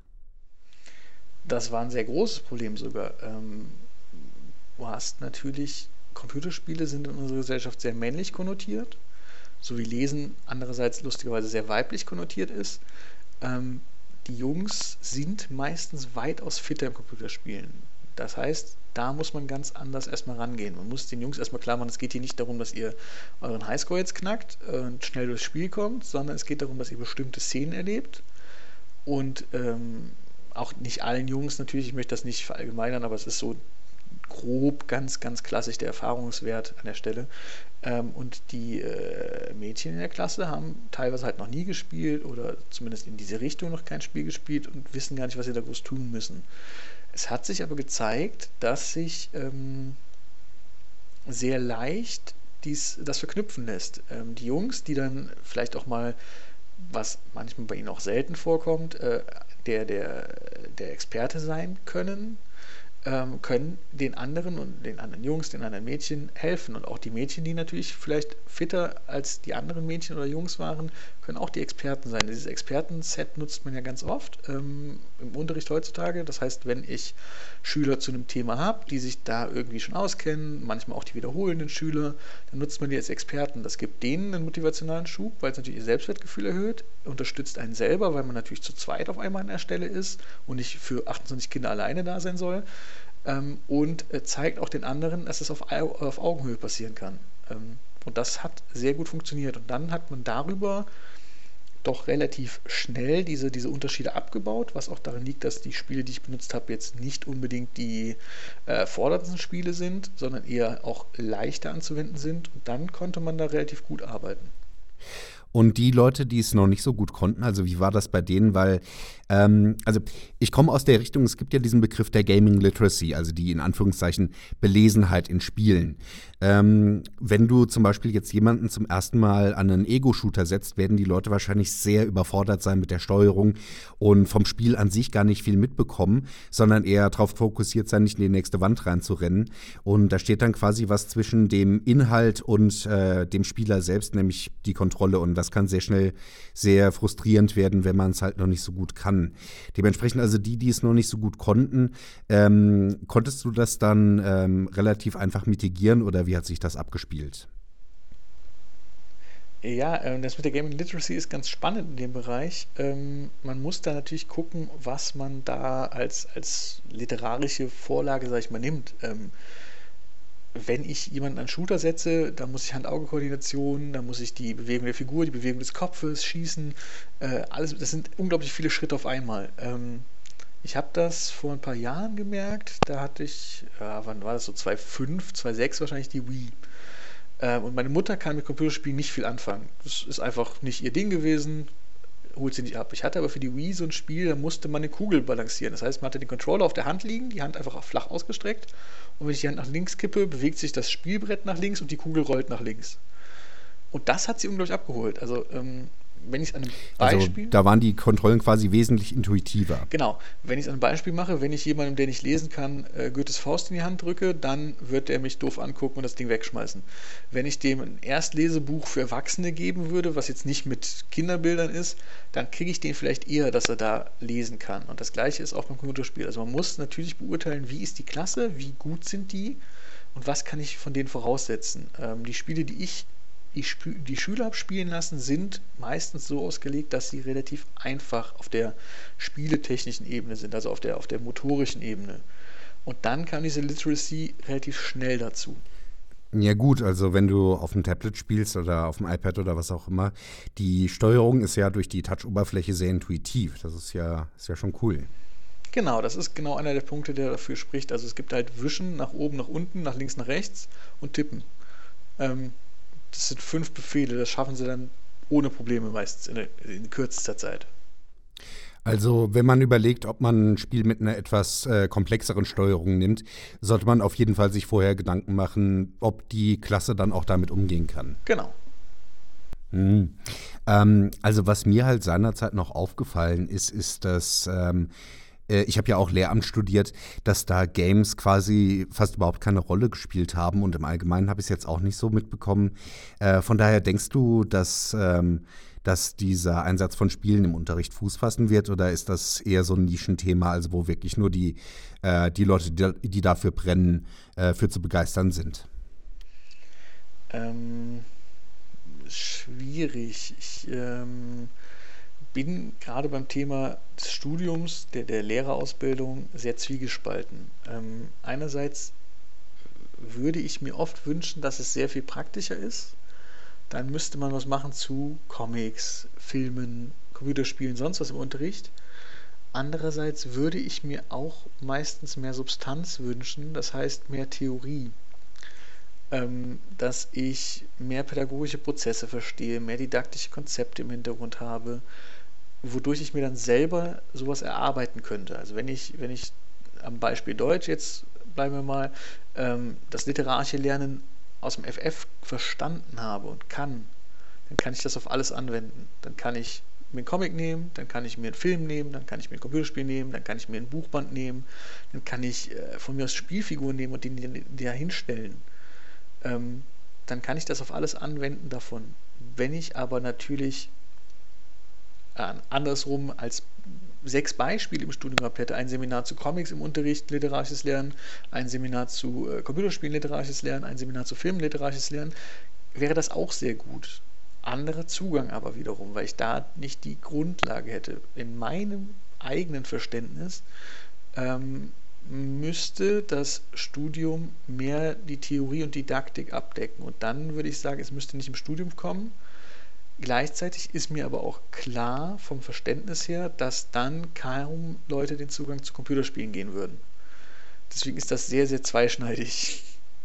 Das war ein sehr großes Problem sogar. Ähm, du hast natürlich, Computerspiele sind in unserer Gesellschaft sehr männlich konnotiert, so wie Lesen andererseits lustigerweise sehr weiblich konnotiert ist. Ähm, die Jungs sind meistens weitaus fitter im Computerspielen. Das heißt, da muss man ganz anders erstmal rangehen. Man muss den Jungs erstmal klar machen, es geht hier nicht darum, dass ihr euren Highscore jetzt knackt und schnell durchs Spiel kommt, sondern es geht darum, dass ihr bestimmte Szenen erlebt und ähm, auch nicht allen Jungs natürlich, ich möchte das nicht verallgemeinern, aber es ist so grob, ganz, ganz klassisch der Erfahrungswert an der Stelle. Ähm, und die äh, Mädchen in der Klasse haben teilweise halt noch nie gespielt oder zumindest in diese Richtung noch kein Spiel gespielt und wissen gar nicht, was sie da groß tun müssen. Es hat sich aber gezeigt, dass sich ähm, sehr leicht dies, das verknüpfen lässt. Ähm, die Jungs, die dann vielleicht auch mal, was manchmal bei ihnen auch selten vorkommt, äh, der, der, der Experte sein können, ähm, können den anderen und den anderen Jungs, den anderen Mädchen helfen. Und auch die Mädchen, die natürlich vielleicht fitter als die anderen Mädchen oder Jungs waren, können auch die Experten sein. Dieses Expertenset nutzt man ja ganz oft ähm, im Unterricht heutzutage. Das heißt, wenn ich Schüler zu einem Thema habe, die sich da irgendwie schon auskennen, manchmal auch die wiederholenden Schüler, dann nutzt man die als Experten. Das gibt denen einen motivationalen Schub, weil es natürlich ihr Selbstwertgefühl erhöht, unterstützt einen selber, weil man natürlich zu zweit auf einmal an der Stelle ist und nicht für achtundzwanzig Kinder alleine da sein soll. Ähm, und äh, zeigt auch den anderen, dass es auf, Au- auf Augenhöhe passieren kann. Ähm, und das hat sehr gut funktioniert. Und dann hat man darüber doch relativ schnell diese, diese Unterschiede abgebaut, was auch daran liegt, dass die Spiele, die ich benutzt habe, jetzt nicht unbedingt die äh, forderndsten Spiele sind, sondern eher auch leichter anzuwenden sind. Und dann konnte man da relativ gut arbeiten. Und die Leute, die es noch nicht so gut konnten, also wie war das bei denen? Weil, ähm, also ich komme aus der Richtung, es gibt ja diesen Begriff der Gaming Literacy, also die in Anführungszeichen Belesenheit in Spielen. Ähm, wenn du zum Beispiel jetzt jemanden zum ersten Mal an einen Ego-Shooter setzt, werden die Leute wahrscheinlich sehr überfordert sein mit der Steuerung und vom Spiel an sich gar nicht viel mitbekommen, sondern eher darauf fokussiert sein, nicht in die nächste Wand reinzurennen. Und da steht dann quasi was zwischen dem Inhalt und äh, dem Spieler selbst, nämlich die Kontrolle. Und das kann sehr schnell sehr frustrierend werden, wenn man es halt noch nicht so gut kann. Dementsprechend also die, die es noch nicht so gut konnten, ähm, konntest du das dann ähm, relativ einfach mitigieren oder wie hat sich das abgespielt? Ja, ähm, das mit der Gaming Literacy ist ganz spannend in dem Bereich. Ähm, man muss da natürlich gucken, was man da als, als literarische Vorlage, sag ich mal, nimmt. Ähm, wenn ich jemanden an Shooter setze, dann muss ich Hand-Auge-Koordination, dann muss ich die Bewegung der Figur, die Bewegung des Kopfes, Schießen, äh, alles, das sind unglaublich viele Schritte auf einmal. Ähm, ich habe das vor ein paar Jahren gemerkt, da hatte ich, ja, wann war das so, zwanzig null fünf, zwanzig null sechs wahrscheinlich die Wii. Ähm, und meine Mutter kann mit Computerspielen nicht viel anfangen. Das ist einfach nicht ihr Ding gewesen, holt sie nicht ab. Ich hatte aber für die Wii so ein Spiel, da musste man eine Kugel balancieren. Das heißt, man hatte den Controller auf der Hand liegen, die Hand einfach flach ausgestreckt. Und wenn ich die Hand nach links kippe, bewegt sich das Spielbrett nach links und die Kugel rollt nach links. Und das hat sie unglaublich abgeholt. Also, ähm, wenn ich es an einem Beispiel. Also da waren die Kontrollen quasi wesentlich intuitiver. Genau, wenn ich es an einem Beispiel mache, wenn ich jemandem, der nicht lesen kann, äh, Goethes Faust in die Hand drücke, dann wird er mich doof angucken und das Ding wegschmeißen. Wenn ich dem ein Erstlesebuch für Erwachsene geben würde, was jetzt nicht mit Kinderbildern ist, dann kriege ich den vielleicht eher, dass er da lesen kann. Und das Gleiche ist auch beim Computerspiel. Also man muss natürlich beurteilen, wie ist die Klasse, wie gut sind die und was kann ich von denen voraussetzen. Ähm, die Spiele, die ich ich spü- die Schüler habe spielen lassen, sind meistens so ausgelegt, dass sie relativ einfach auf der spieletechnischen Ebene sind, also auf der, auf der motorischen Ebene. Und dann kam diese Literacy relativ schnell dazu. Ja gut, also wenn du auf dem Tablet spielst oder auf dem iPad oder was auch immer, die Steuerung ist ja durch die Touch-Oberfläche sehr intuitiv. Das ist ja, ist ja schon cool. Genau, das ist genau einer der Punkte, der dafür spricht. Also es gibt halt Wischen nach oben, nach unten, nach links, nach rechts und Tippen. Ähm, das sind fünf Befehle, das schaffen sie dann ohne Probleme meistens in, der, in kürzester Zeit. Also wenn man überlegt, ob man ein Spiel mit einer etwas äh, komplexeren Steuerung nimmt, sollte man auf jeden Fall sich vorher Gedanken machen, ob die Klasse dann auch damit umgehen kann. Genau. Hm. Ähm, also was mir halt seinerzeit noch aufgefallen ist, ist, dass ähm, äh, ich habe ja auch Lehramt studiert, dass da Games quasi fast überhaupt keine Rolle gespielt haben und im Allgemeinen habe ich es jetzt auch nicht so mitbekommen. Äh, von daher denkst du, dass, ähm, dass dieser Einsatz von Spielen im Unterricht Fuß fassen wird oder ist das eher so ein Nischenthema, also wo wirklich nur die, äh, die Leute, die, die dafür brennen, äh, für zu begeistern sind? Ähm, schwierig. Ich ähm, bin gerade beim Thema des Studiums, der, der Lehrerausbildung, sehr zwiegespalten. Ähm, einerseits würde ich mir oft wünschen, dass es sehr viel praktischer ist. Dann müsste man was machen zu Comics, Filmen, Computerspielen, sonst was im Unterricht. Andererseits würde ich mir auch meistens mehr Substanz wünschen, das heißt mehr Theorie. Ähm, dass ich mehr pädagogische Prozesse verstehe, mehr didaktische Konzepte im Hintergrund habe, wodurch ich mir dann selber sowas erarbeiten könnte. Also wenn ich, wenn ich am Beispiel Deutsch jetzt, bleiben wir mal, ähm, das literarische Lernen aus dem F F verstanden habe und kann, dann kann ich das auf alles anwenden. Dann kann ich mir einen Comic nehmen, dann kann ich mir einen Film nehmen, dann kann ich mir ein Computerspiel nehmen, dann kann ich mir ein Buchband nehmen, dann kann ich äh, von mir aus Spielfiguren nehmen und die, die, die da hinstellen. Ähm, dann kann ich das auf alles anwenden davon. Wenn ich aber natürlich äh, andersrum als sechs Beispiele im Studium gehabt hätte, ein Seminar zu Comics im Unterricht, literarisches Lernen, ein Seminar zu äh, Computerspielen, literarisches Lernen, ein Seminar zu Filmen, literarisches Lernen, wäre das auch sehr gut. Anderer Zugang aber wiederum, weil ich da nicht die Grundlage hätte. In meinem eigenen Verständnis ähm, müsste das Studium mehr die Theorie und Didaktik abdecken. Und dann würde ich sagen, es müsste nicht im Studium kommen. Gleichzeitig ist mir aber auch klar vom Verständnis her, dass dann kaum Leute den Zugang zu Computerspielen gehen würden. Deswegen ist das sehr, sehr zweischneidig.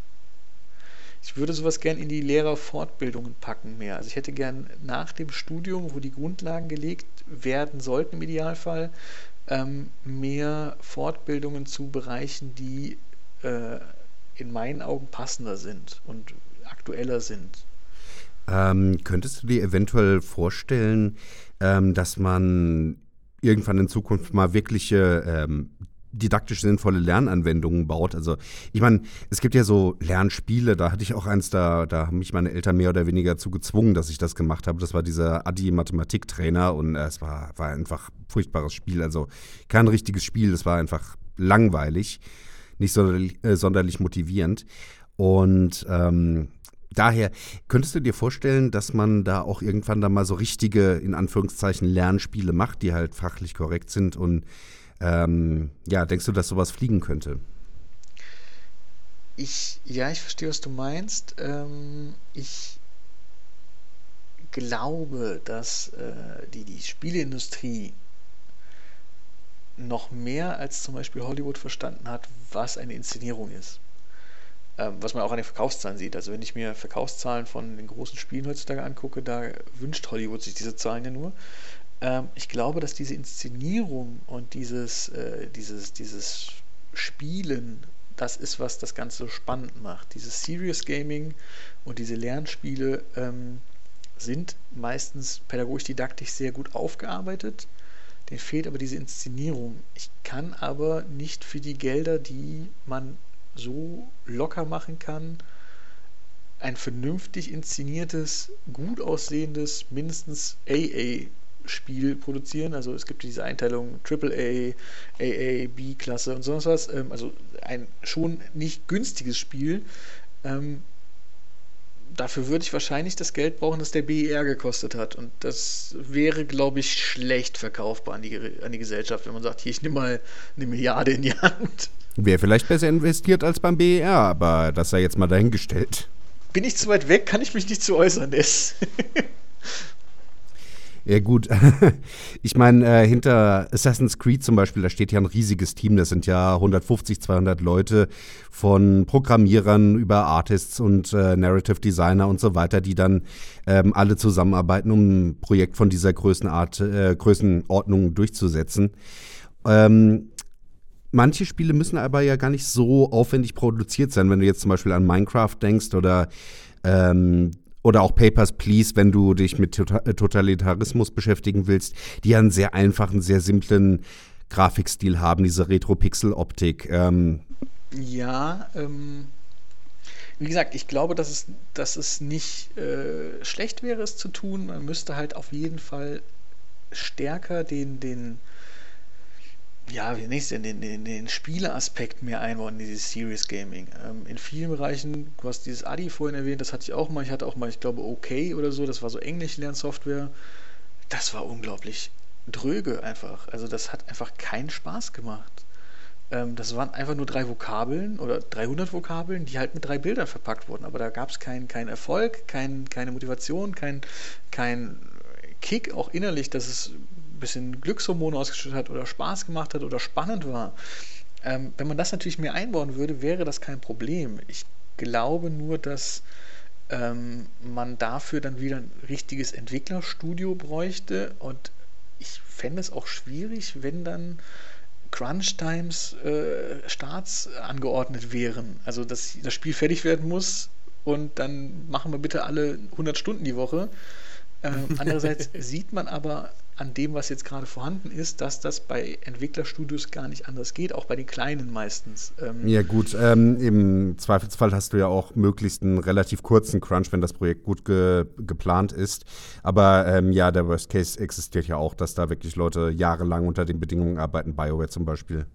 Ich würde sowas gern in die Lehrerfortbildungen packen mehr. Also ich hätte gern nach dem Studium, wo die Grundlagen gelegt werden sollten im Idealfall, ähm, mehr Fortbildungen zu Bereichen, die äh, in meinen Augen passender sind und aktueller sind. Ähm, könntest du dir eventuell vorstellen, ähm, dass man irgendwann in Zukunft mal wirkliche ähm, didaktisch sinnvolle Lernanwendungen baut? Also ich meine, es gibt ja so Lernspiele, da hatte ich auch eins, da, da haben mich meine Eltern mehr oder weniger zu gezwungen, dass ich das gemacht habe. Das war dieser Adi-Mathematiktrainer und äh, es war, war einfach ein furchtbares Spiel. Also kein richtiges Spiel, es war einfach langweilig, nicht sonderlich, äh, sonderlich motivierend. Und ähm, daher, könntest du dir vorstellen, dass man da auch irgendwann da mal so richtige, in Anführungszeichen, Lernspiele macht, die halt fachlich korrekt sind und ähm, ja, denkst du, dass sowas fliegen könnte? Ich, ja, ich verstehe, was du meinst. Ähm, ich glaube, dass äh, die, die Spieleindustrie noch mehr als zum Beispiel Hollywood verstanden hat, was eine Inszenierung ist. Ähm, was man auch an den Verkaufszahlen sieht. Also wenn ich mir Verkaufszahlen von den großen Spielen heutzutage angucke, da wünscht Hollywood sich diese Zahlen ja nur. Ähm, ich glaube, dass diese Inszenierung und dieses, äh, dieses, dieses Spielen, das ist, was das Ganze so spannend macht. Dieses Serious Gaming und diese Lernspiele ähm, sind meistens pädagogisch-didaktisch sehr gut aufgearbeitet. Denen fehlt aber diese Inszenierung. Ich kann aber nicht für die Gelder, die man so locker machen kann, ein vernünftig inszeniertes, gut aussehendes, mindestens A A-Spiel produzieren. Also es gibt diese Einteilung Triple A, A A, B-Klasse und sonst was. Also ein schon nicht günstiges Spiel, dafür würde ich wahrscheinlich das Geld brauchen, das der B E R gekostet hat. Und das wäre, glaube ich, schlecht verkaufbar an die, an die Gesellschaft, wenn man sagt, hier, ich nehme mal eine Milliarde in die Hand. Wäre vielleicht besser investiert als beim B E R, aber das sei jetzt mal dahingestellt. Bin ich zu weit weg, kann ich mich nicht zu äußern, Des. Ja gut, ich meine, äh, hinter Assassin's Creed zum Beispiel, da steht ja ein riesiges Team, das sind ja hundertfünfzig, zweihundert Leute von Programmierern über Artists und äh, Narrative Designer und so weiter, die dann ähm, alle zusammenarbeiten, um ein Projekt von dieser Größenart, äh, Größenordnung durchzusetzen. Ähm, manche Spiele müssen aber ja gar nicht so aufwendig produziert sein, wenn du jetzt zum Beispiel an Minecraft denkst oder ähm, Oder auch Papers, Please, wenn du dich mit Tota- Totalitarismus beschäftigen willst, die ja einen sehr einfachen, sehr simplen Grafikstil haben, diese Retro-Pixel-Optik. Ähm. Ja, ähm, wie gesagt, ich glaube, dass es, dass es nicht äh, schlecht wäre, es zu tun. Man müsste halt auf jeden Fall stärker den, den ja, wie nenne ich es denn, den, den, den Spieleaspekt mehr einbauen in dieses Serious Gaming. Ähm, in vielen Bereichen, du hast dieses Adi vorhin erwähnt, das hatte ich auch mal, ich hatte auch mal, ich glaube, Okay oder so, das war so Englisch-Lernsoftware. Das war unglaublich dröge einfach. Also das hat einfach keinen Spaß gemacht. Ähm, das waren einfach nur drei Vokabeln oder dreihundert Vokabeln, die halt mit drei Bildern verpackt wurden. Aber da gab es keinen kein Erfolg, kein, keine Motivation, kein, kein Kick, auch innerlich, dass es ein bisschen Glückshormone ausgeschüttet hat oder Spaß gemacht hat oder spannend war. Ähm, wenn man das natürlich mehr einbauen würde, wäre das kein Problem. Ich glaube nur, dass ähm, man dafür dann wieder ein richtiges Entwicklerstudio bräuchte und ich fände es auch schwierig, wenn dann Crunch-Times äh, Starts angeordnet wären. Also, dass das Spiel fertig werden muss und dann machen wir bitte alle hundert Stunden die Woche. Ähm, andererseits sieht man aber an dem, was jetzt gerade vorhanden ist, dass das bei Entwicklerstudios gar nicht anders geht, auch bei den kleinen meistens. Ähm ja gut, ähm, im Zweifelsfall hast du ja auch möglichst einen relativ kurzen Crunch, wenn das Projekt gut ge- geplant ist. Aber ähm, ja, der Worst Case existiert ja auch, dass da wirklich Leute jahrelang unter den Bedingungen arbeiten, BioWare zum Beispiel.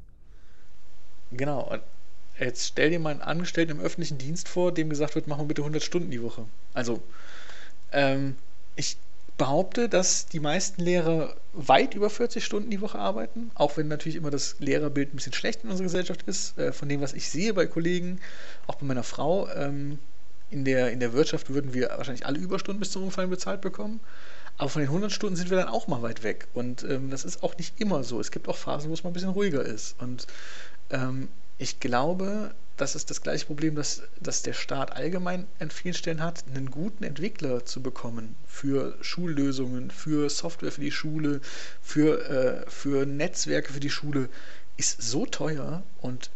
Genau, und jetzt stell dir mal einen Angestellten im öffentlichen Dienst vor, dem gesagt wird, machen wir bitte hundert Stunden die Woche. Also, ähm, ich behaupte, dass die meisten Lehrer weit über vierzig Stunden die Woche arbeiten, auch wenn natürlich immer das Lehrerbild ein bisschen schlecht in unserer Gesellschaft ist. Äh, von dem, was ich sehe bei Kollegen, auch bei meiner Frau, ähm, in der, in der Wirtschaft würden wir wahrscheinlich alle Überstunden bis zum Umfallen bezahlt bekommen. Aber von den hundert Stunden sind wir dann auch mal weit weg. Und ähm, das ist auch nicht immer so. Es gibt auch Phasen, wo es mal ein bisschen ruhiger ist. Und ähm, ich glaube, das ist das gleiche Problem, das, das der Staat allgemein an vielen Stellen hat, einen guten Entwickler zu bekommen für Schullösungen, für Software für die Schule, für, äh, für Netzwerke für die Schule, ist so teuer und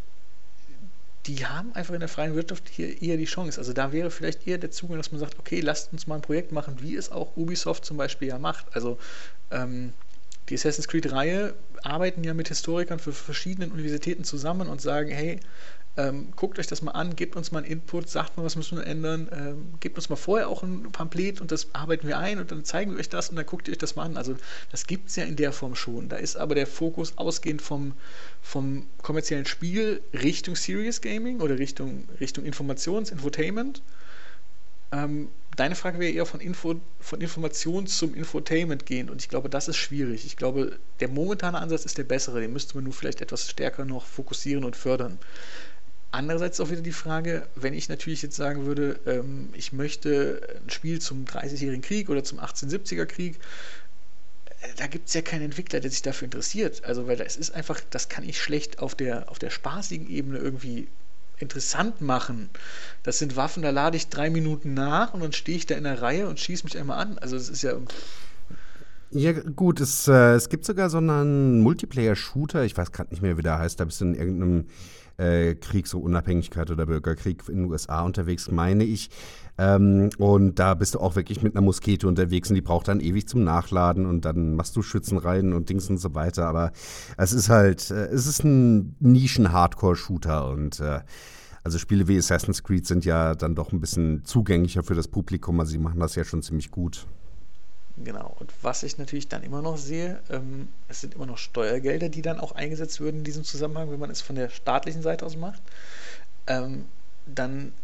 die haben einfach in der freien Wirtschaft hier eher die Chance. Also da wäre vielleicht eher der Zugang, dass man sagt, okay, lasst uns mal ein Projekt machen, wie es auch Ubisoft zum Beispiel ja macht. Also ähm, die Assassin's Creed-Reihe arbeiten ja mit Historikern für verschiedenen Universitäten zusammen und sagen, hey, Ähm, guckt euch das mal an, gebt uns mal einen Input, sagt mal, was müssen wir ändern, ähm, gebt uns mal vorher auch ein Pamphlet und das arbeiten wir ein und dann zeigen wir euch das und dann guckt ihr euch das mal an. Also das gibt es ja in der Form schon. Da ist aber der Fokus ausgehend vom, vom kommerziellen Spiel Richtung Serious Gaming oder Richtung, Richtung Informations-, Infotainment. Ähm, deine Frage wäre eher von, Info, von Information zum Infotainment gehen und ich glaube, das ist schwierig. Ich glaube, der momentane Ansatz ist der bessere, den müsste man nur vielleicht etwas stärker noch fokussieren und fördern. Andererseits auch wieder die Frage, wenn ich natürlich jetzt sagen würde, ähm, ich möchte ein Spiel zum dreißigjährigen Krieg oder zum achtzehnhundertsiebziger Krieg, äh, da gibt es ja keinen Entwickler, der sich dafür interessiert. Also, weil das ist einfach, das kann ich schlecht auf der, auf der spaßigen Ebene irgendwie interessant machen. Das sind Waffen, da lade ich drei Minuten nach und dann stehe ich da in der Reihe und schieße mich einmal an. Also, das ist ja. Ja, gut, es, äh, es gibt sogar so einen Multiplayer-Shooter, ich weiß gerade nicht mehr, wie der heißt, da bist du in irgendeinem äh, Krieg, so Unabhängigkeit oder Bürgerkrieg in den U S A unterwegs, meine ich. Ähm, und da bist du auch wirklich mit einer Muskete unterwegs und die braucht dann ewig zum Nachladen und dann machst du Schützenreihen und Dings und so weiter. Aber es ist halt, äh, es ist ein Nischen-Hardcore-Shooter und äh, also Spiele wie Assassin's Creed sind ja dann doch ein bisschen zugänglicher für das Publikum, also sie machen das ja schon ziemlich gut. Genau, und was ich natürlich dann immer noch sehe, ähm, es sind immer noch Steuergelder, die dann auch eingesetzt würden in diesem Zusammenhang, wenn man es von der staatlichen Seite aus macht. Ähm, dann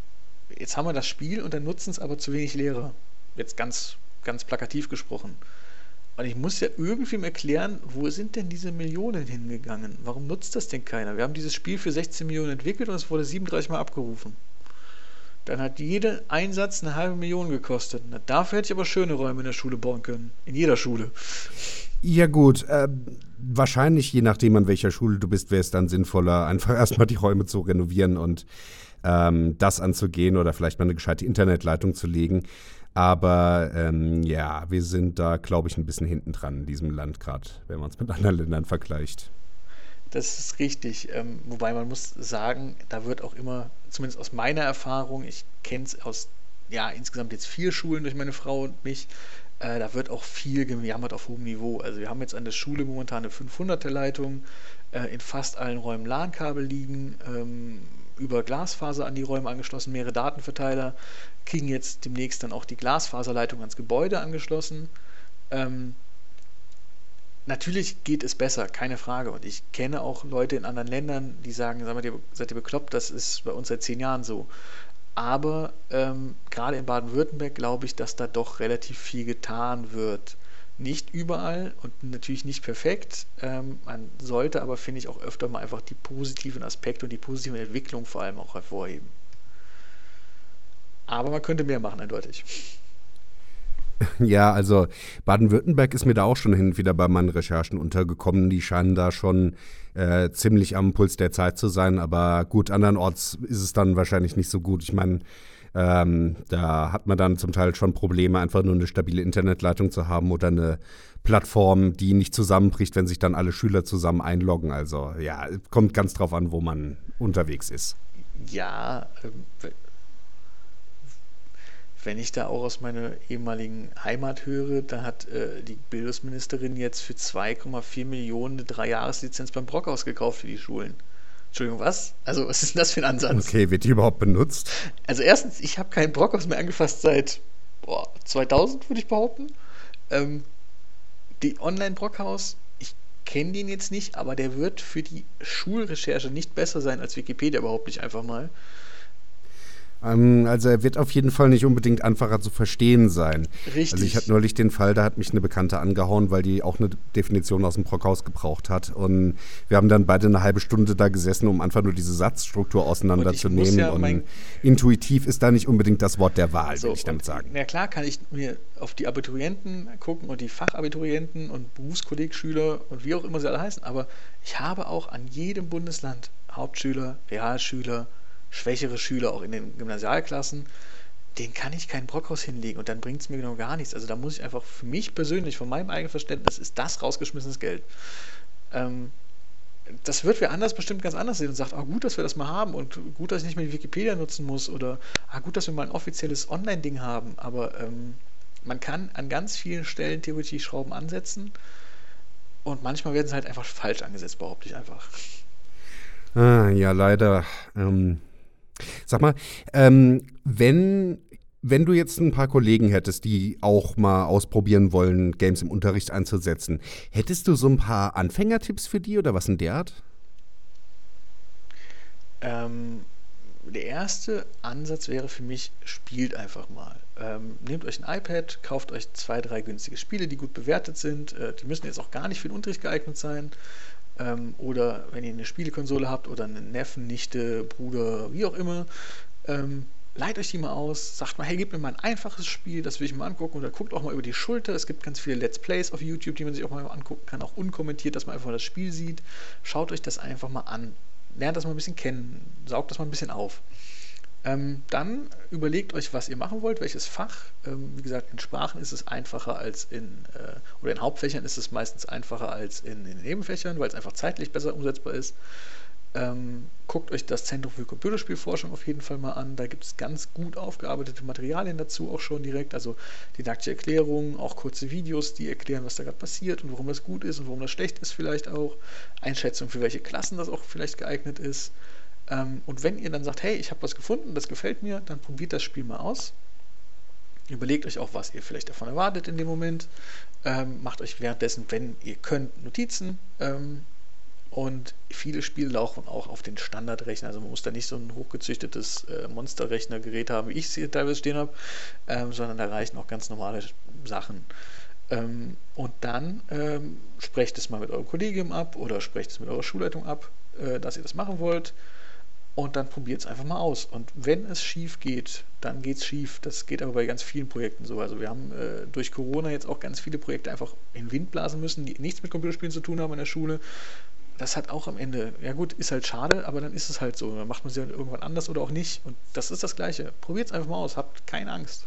jetzt haben wir das Spiel und dann nutzen es aber zu wenig Lehrer. Jetzt ganz, ganz plakativ gesprochen. Und ich muss ja irgendwem erklären, wo sind denn diese Millionen hingegangen? Warum nutzt das denn keiner? Wir haben dieses Spiel für sechzehn Millionen entwickelt und es wurde siebenunddreißig Mal abgerufen. Dann hat jeder Einsatz eine halbe Million gekostet. Na, dafür hätte ich aber schöne Räume in der Schule bauen können. In jeder Schule. Ja gut, äh, wahrscheinlich je nachdem, an welcher Schule du bist, wäre es dann sinnvoller, einfach erstmal die Räume zu renovieren und ähm, das anzugehen oder vielleicht mal eine gescheite Internetleitung zu legen. Aber ähm, ja, wir sind da, glaube ich, ein bisschen hinten dran in diesem Land gerade, wenn man es mit anderen Ländern vergleicht. Das ist richtig. Ähm, wobei man muss sagen, da wird auch immer, zumindest aus meiner Erfahrung, ich kenne es aus, ja, insgesamt jetzt vier Schulen durch meine Frau und mich, äh, da wird auch viel gejammert auf hohem Niveau. Also wir haben jetzt an der Schule momentan eine fünfhunderter Leitung, äh, in fast allen Räumen LAN-Kabel liegen, ähm, über Glasfaser an die Räume angeschlossen, mehrere Datenverteiler, kriegen jetzt demnächst dann auch die Glasfaserleitung ans Gebäude angeschlossen. Ähm, Natürlich geht es besser, keine Frage. Und ich kenne auch Leute in anderen Ländern, die sagen, sag mal, ihr seid ihr bekloppt, das ist bei uns seit zehn Jahren so. Aber ähm, gerade in Baden-Württemberg glaube ich, dass da doch relativ viel getan wird. Nicht überall und natürlich nicht perfekt. Ähm, man sollte aber, finde ich, auch öfter mal einfach die positiven Aspekte und die positiven Entwicklungen vor allem auch hervorheben. Aber man könnte mehr machen, eindeutig. Ja, also Baden-Württemberg ist mir da auch schon hin und wieder bei meinen Recherchen untergekommen. Die scheinen da schon äh, ziemlich am Puls der Zeit zu sein. Aber gut, andernorts ist es dann wahrscheinlich nicht so gut. Ich meine, ähm, da hat man dann zum Teil schon Probleme, einfach nur eine stabile Internetleitung zu haben oder eine Plattform, die nicht zusammenbricht, wenn sich dann alle Schüler zusammen einloggen. Also ja, kommt ganz drauf an, wo man unterwegs ist. Ja, ähm, wenn ich da auch aus meiner ehemaligen Heimat höre, da hat äh, die Bildungsministerin jetzt für zwei Komma vier Millionen eine Dreijahreslizenz beim Brockhaus gekauft für die Schulen. Entschuldigung, was? Also, was ist denn das für ein Ansatz? Okay, wird die überhaupt benutzt? Also, erstens, ich habe keinen Brockhaus mehr angefasst seit boah, zweitausend, würde ich behaupten. Ähm, die Online-Brockhaus, ich kenne den jetzt nicht, aber der wird für die Schulrecherche nicht besser sein als Wikipedia, überhaupt nicht einfach mal. Ähm, also er wird auf jeden Fall nicht unbedingt einfacher zu verstehen sein. Richtig. Also ich hatte neulich den Fall, da hat mich eine Bekannte angehauen, weil die auch eine Definition aus dem Brockhaus gebraucht hat. Und wir haben dann beide eine halbe Stunde da gesessen, um einfach nur diese Satzstruktur auseinanderzunehmen. Und, ja und intuitiv ist da nicht unbedingt das Wort der Wahl, so, will ich damit sagen. Na klar kann ich mir auf die Abiturienten gucken und die Fachabiturienten und Berufskollegschüler und wie auch immer sie alle heißen, aber ich habe auch an jedem Bundesland Hauptschüler, Realschüler, schwächere Schüler auch in den Gymnasialklassen, denen kann ich kein Brockhaus hinlegen und dann bringt es mir genau gar nichts. Also da muss ich einfach für mich persönlich, von meinem eigenen Verständnis, ist das rausgeschmissenes Geld. Ähm, das wird wer anders bestimmt ganz anders sehen und sagt, ah, gut, dass wir das mal haben und gut, dass ich nicht mehr die Wikipedia nutzen muss oder ah, gut, dass wir mal ein offizielles Online-Ding haben, aber ähm, man kann an ganz vielen Stellen theoretisch die Schrauben ansetzen und manchmal werden sie halt einfach falsch angesetzt, behaupte ich einfach. Ah, ja, leider. Ähm Sag mal, ähm, wenn, wenn du jetzt ein paar Kollegen hättest, die auch mal ausprobieren wollen, Games im Unterricht einzusetzen, hättest du so ein paar Anfängertipps für die oder was in der Art? Ähm, der erste Ansatz wäre für mich, spielt einfach mal. Ähm, nehmt euch ein iPad, kauft euch zwei, drei günstige Spiele, die gut bewertet sind. Äh, die müssen jetzt auch gar nicht für den Unterricht geeignet sein. Oder wenn ihr eine Spielekonsole habt oder einen Neffen, Nichte, Bruder, wie auch immer, ähm, leiht euch die mal aus, sagt mal, hey, gebt mir mal ein einfaches Spiel, das will ich mal angucken oder guckt auch mal über die Schulter. Es gibt ganz viele Let's Plays auf YouTube, die man sich auch mal angucken kann, auch unkommentiert, dass man einfach mal das Spiel sieht. Schaut euch das einfach mal an, lernt das mal ein bisschen kennen, saugt das mal ein bisschen auf. Ähm, dann überlegt euch, was ihr machen wollt, welches Fach. Ähm, wie gesagt, in Sprachen ist es einfacher als in, äh, oder in Hauptfächern ist es meistens einfacher als in, in Nebenfächern, weil es einfach zeitlich besser umsetzbar ist. Ähm, guckt euch das Zentrum für Computerspielforschung auf jeden Fall mal an. Da gibt es ganz gut aufgearbeitete Materialien dazu auch schon direkt, also didaktische Erklärungen, auch kurze Videos, die erklären, was da gerade passiert und warum das gut ist und warum das schlecht ist vielleicht auch. Einschätzung, für welche Klassen das auch vielleicht geeignet ist. Und wenn ihr dann sagt, hey, ich habe was gefunden, das gefällt mir, dann probiert das Spiel mal aus. Überlegt euch auch, was ihr vielleicht davon erwartet in dem Moment. Ähm, macht euch währenddessen, wenn ihr könnt, Notizen. Ähm, Und viele Spiele laufen auch auf den Standardrechner. Also man muss da nicht so ein hochgezüchtetes äh, Monsterrechnergerät haben, wie ich es hier teilweise stehen habe, ähm, sondern da reichen auch ganz normale Sachen. Ähm, und dann ähm, sprecht es mal mit eurem Kollegium ab oder sprecht es mit eurer Schulleitung ab, äh, dass ihr das machen wollt. Und dann probiert es einfach mal aus. Und wenn es schief geht, dann geht es schief. Das geht aber bei ganz vielen Projekten so. Also wir haben äh, durch Corona jetzt auch ganz viele Projekte einfach in den Wind blasen müssen, die nichts mit Computerspielen zu tun haben in der Schule. Das hat auch am Ende, ja gut, ist halt schade, aber dann ist es halt so. Dann macht man sie halt irgendwann anders oder auch nicht. Und das ist das Gleiche. Probiert es einfach mal aus. Habt keine Angst.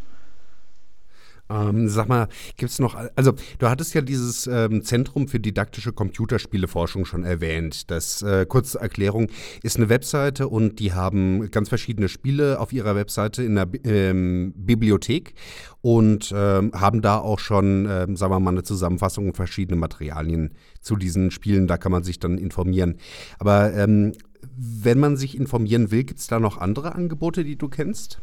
Ähm, sag mal, gibt es noch, also du hattest ja dieses ähm, Zentrum für didaktische Computerspieleforschung schon erwähnt. Das, äh, kurze Erklärung, ist eine Webseite und die haben ganz verschiedene Spiele auf ihrer Webseite in der Bi- ähm, Bibliothek und ähm, haben da auch schon, ähm, sagen wir mal, eine Zusammenfassung und verschiedene Materialien zu diesen Spielen. Da kann man sich dann informieren. Aber ähm, wenn man sich informieren will, gibt es da noch andere Angebote, die du kennst?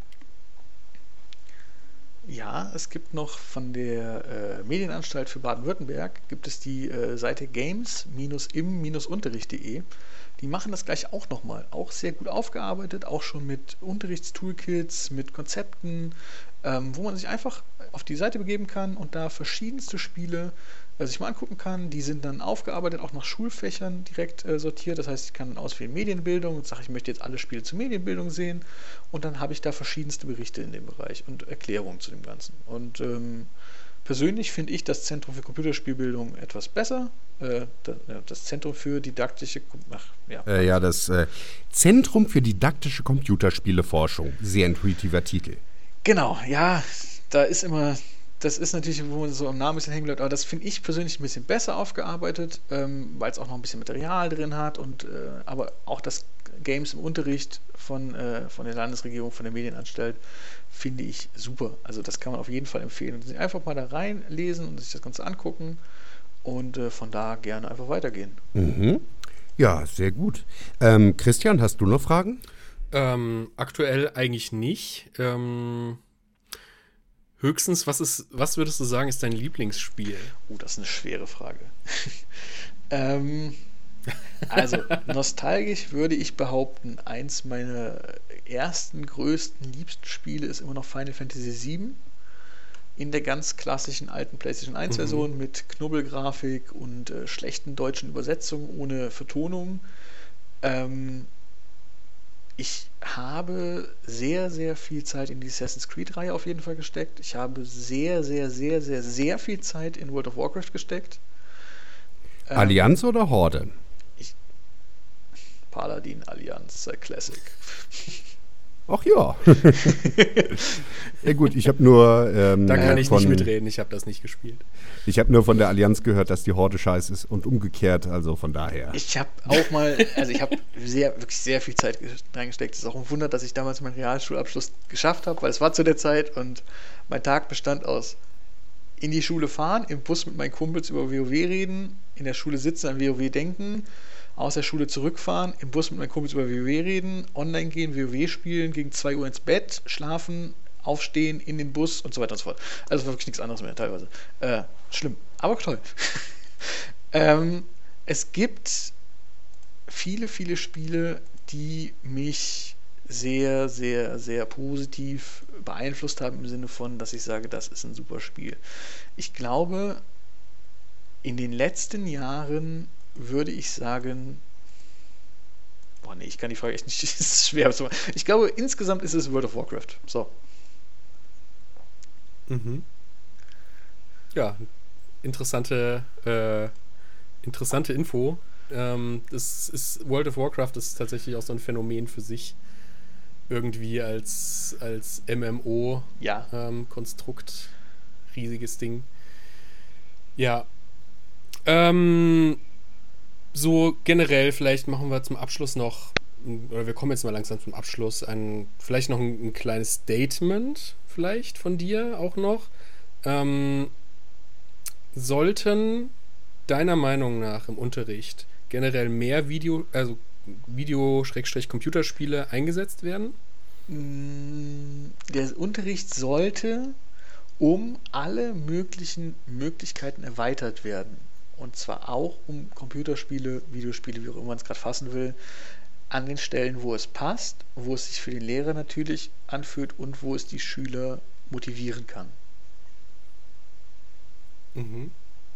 Ja, es gibt noch von der äh, Medienanstalt für Baden-Württemberg gibt es die äh, Seite games im unterricht punkt de. Die machen das gleich auch nochmal. Auch sehr gut aufgearbeitet, auch schon mit Unterrichtstoolkits, mit Konzepten, ähm, wo man sich einfach auf die Seite begeben kann und da verschiedenste Spiele äh, sich mal angucken kann. Die sind dann aufgearbeitet, auch nach Schulfächern direkt äh, sortiert. Das heißt, ich kann auswählen Medienbildung und sage, ich möchte jetzt alle Spiele zur Medienbildung sehen. Und dann habe ich da verschiedenste Berichte in dem Bereich und Erklärungen zu dem Ganzen. Und ähm, persönlich finde ich das Zentrum für Computerspielbildung etwas besser. Äh, das, das Zentrum für didaktische... Ach, ja. Äh, ja, das äh, Zentrum für didaktische Computerspieleforschung. Sehr intuitiver Titel. Genau, ja, da ist immer... Das ist natürlich, wo man so am Namen ein bisschen hängen bleibt, aber das finde ich persönlich ein bisschen besser aufgearbeitet, ähm, weil es auch noch ein bisschen Material drin hat und äh, aber auch das Games im Unterricht von, äh, von der Landesregierung, von der Medienanstalt, finde ich super. Also das kann man auf jeden Fall empfehlen. Und einfach mal da reinlesen und sich das Ganze angucken und äh, von da gerne einfach weitergehen. Mhm. Ja, sehr gut. Ähm, Christian, hast du noch Fragen? Ähm, aktuell eigentlich nicht. Ähm, höchstens, was ist, was würdest du sagen, ist dein Lieblingsspiel? Oh, das ist eine schwere Frage. ähm, also, nostalgisch würde ich behaupten, eins meiner ersten, größten, liebsten Spiele ist immer noch Final Fantasy sieben. In der ganz klassischen alten PlayStation eins Version mhm. mit Knubbelgrafik und äh, schlechten deutschen Übersetzungen ohne Vertonung. Ähm, ich habe sehr, sehr viel Zeit in die Assassin's Creed-Reihe auf jeden Fall gesteckt. Ich habe sehr, sehr, sehr, sehr, sehr viel Zeit in World of Warcraft gesteckt. Ähm, Allianz oder Horde? Ich, Paladin Allianz, äh, Classic. Ach ja. Ja gut, ich habe nur ähm, Da kann ich von, nicht mitreden, ich habe das nicht gespielt. Ich habe nur von der Allianz gehört, dass die Horde scheiße ist und umgekehrt, also von daher. Ich habe auch mal, also ich habe sehr, wirklich sehr viel Zeit reingesteckt. Es ist auch ein Wunder, dass ich damals meinen Realschulabschluss geschafft habe, weil es war zu der Zeit und mein Tag bestand aus in die Schule fahren, im Bus mit meinen Kumpels über WoW reden, in der Schule sitzen, an WoW denken, aus der Schule zurückfahren, im Bus mit meinen Kumpels über WoW reden, online gehen, WoW spielen, gegen zwei Uhr ins Bett, schlafen, aufstehen, in den Bus und so weiter und so fort. Also wirklich nichts anderes mehr teilweise. Äh, schlimm, aber toll. ähm, es gibt viele, viele Spiele, die mich sehr, sehr, sehr positiv beeinflusst haben im Sinne von, dass ich sage, das ist ein super Spiel. Ich glaube, in den letzten Jahren würde ich sagen, boah nee, ich kann die Frage echt nicht, das ist schwer zu machen. Ich glaube, insgesamt ist es World of Warcraft. So. Mhm. Ja, interessante, äh, interessante Info. Ähm, das ist, World of Warcraft ist tatsächlich auch so ein Phänomen für sich. Irgendwie als, als M M O-Konstrukt. Ja. Ähm, riesiges Ding. Ja. Ähm, so generell, vielleicht machen wir zum Abschluss noch, oder wir kommen jetzt mal langsam zum Abschluss, ein, vielleicht noch ein, ein kleines Statement vielleicht von dir auch noch. Ähm, sollten deiner Meinung nach im Unterricht generell mehr Video, also Video-Computerspiele eingesetzt werden? Der Unterricht sollte um alle möglichen Möglichkeiten erweitert werden. und zwar auch um Computerspiele, Videospiele, wie auch immer man es gerade fassen will, an den Stellen, wo es passt, wo es sich für den Lehrer natürlich anfühlt und wo es die Schüler motivieren kann. Mhm.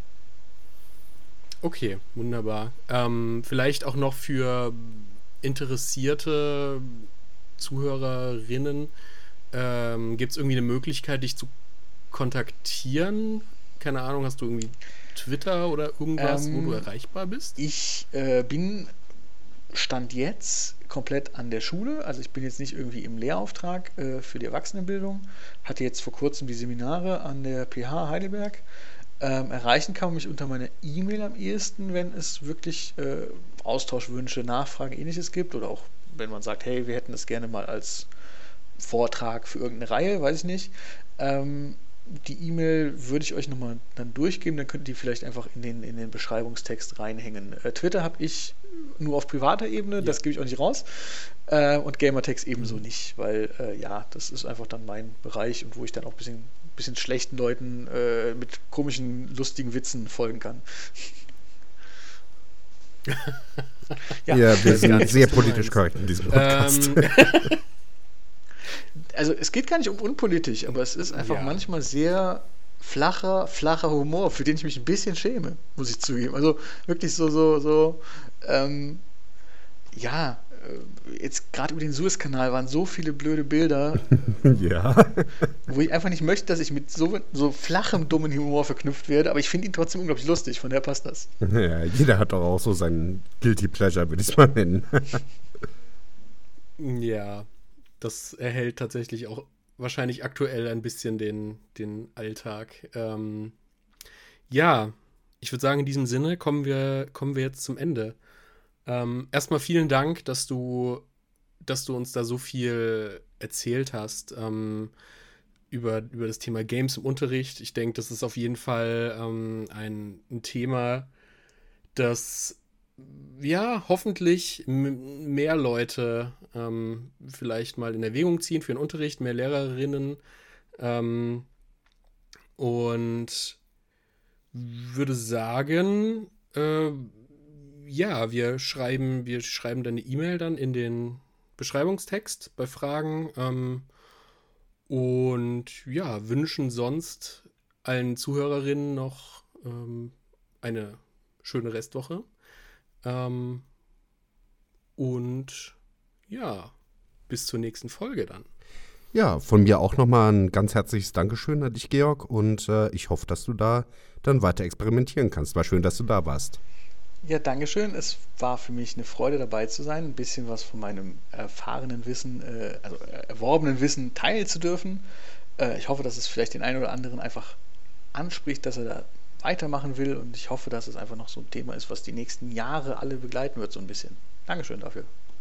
Okay, wunderbar. Ähm, vielleicht auch noch für interessierte Zuhörerinnen, ähm, gibt es irgendwie eine Möglichkeit, dich zu kontaktieren? Keine Ahnung, hast du irgendwie Twitter oder irgendwas, Ähm, wo du erreichbar bist? Ich äh, bin Stand jetzt komplett an der Schule, also ich bin jetzt nicht irgendwie im Lehrauftrag äh, für die Erwachsenenbildung, hatte jetzt vor kurzem die Seminare an der P H Heidelberg. Ähm, erreichen kann man mich unter meiner E-Mail am ehesten, wenn es wirklich äh, Austauschwünsche, Nachfragen, ähnliches gibt oder auch wenn man sagt, hey, wir hätten das gerne mal als Vortrag für irgendeine Reihe, weiß ich nicht. Ähm, die E-Mail würde ich euch nochmal dann durchgeben, dann könnt ihr die vielleicht einfach in den, in den Beschreibungstext reinhängen. Äh, Twitter habe ich nur auf privater Ebene, ja. Das gebe ich auch nicht raus. Äh, und Gamertext ebenso mhm. nicht, weil äh, ja, das ist einfach dann mein Bereich und wo ich dann auch ein bisschen, bisschen schlechten Leuten äh, mit komischen, lustigen Witzen folgen kann. ja, ja, wir sind sehr politisch korrekt in diesem Podcast. Ähm. Also es geht gar nicht um unpolitisch, aber es ist einfach ja. manchmal sehr flacher, flacher Humor, für den ich mich ein bisschen schäme, muss ich zugeben. Also wirklich so, so, so, ähm, ja, jetzt gerade über den Suezkanal waren so viele blöde Bilder, ja. wo ich einfach nicht möchte, dass ich mit so, so flachem, dummen Humor verknüpft werde, aber ich finde ihn trotzdem unglaublich lustig, von daher passt das. Ja, jeder hat doch auch so seinen Guilty Pleasure, würde ich es mal nennen. Ja, das erhält tatsächlich auch wahrscheinlich aktuell ein bisschen den, den Alltag. Ähm, ja, ich würde sagen, in diesem Sinne kommen wir, kommen wir jetzt zum Ende. Ähm, erstmal vielen Dank, dass du, dass du uns da so viel erzählt hast ähm, über, über das Thema Games im Unterricht. Ich denke, das ist auf jeden Fall ähm, ein, ein Thema, das ja hoffentlich m- mehr Leute ähm, vielleicht mal in Erwägung ziehen für den Unterricht, mehr Lehrerinnen ähm, und würde sagen, äh, ja, wir schreiben, wir schreiben dann eine E-Mail dann in den Beschreibungstext bei Fragen ähm, und ja, wünschen sonst allen Zuhörerinnen noch ähm, eine schöne Restwoche. Ähm, und ja, bis zur nächsten Folge dann. Ja, von mir auch nochmal ein ganz herzliches Dankeschön an dich, Georg. Und äh, ich hoffe, dass du da dann weiter experimentieren kannst. War schön, dass du da warst. Ja, Dankeschön. Es war für mich eine Freude, dabei zu sein, ein bisschen was von meinem erfahrenen Wissen, äh, also erworbenen Wissen teilen zu dürfen. Äh, ich hoffe, dass es vielleicht den einen oder anderen einfach anspricht, dass er da weitermachen will, und ich hoffe, dass es einfach noch so ein Thema ist, was die nächsten Jahre alle begleiten wird, so ein bisschen. Dankeschön dafür.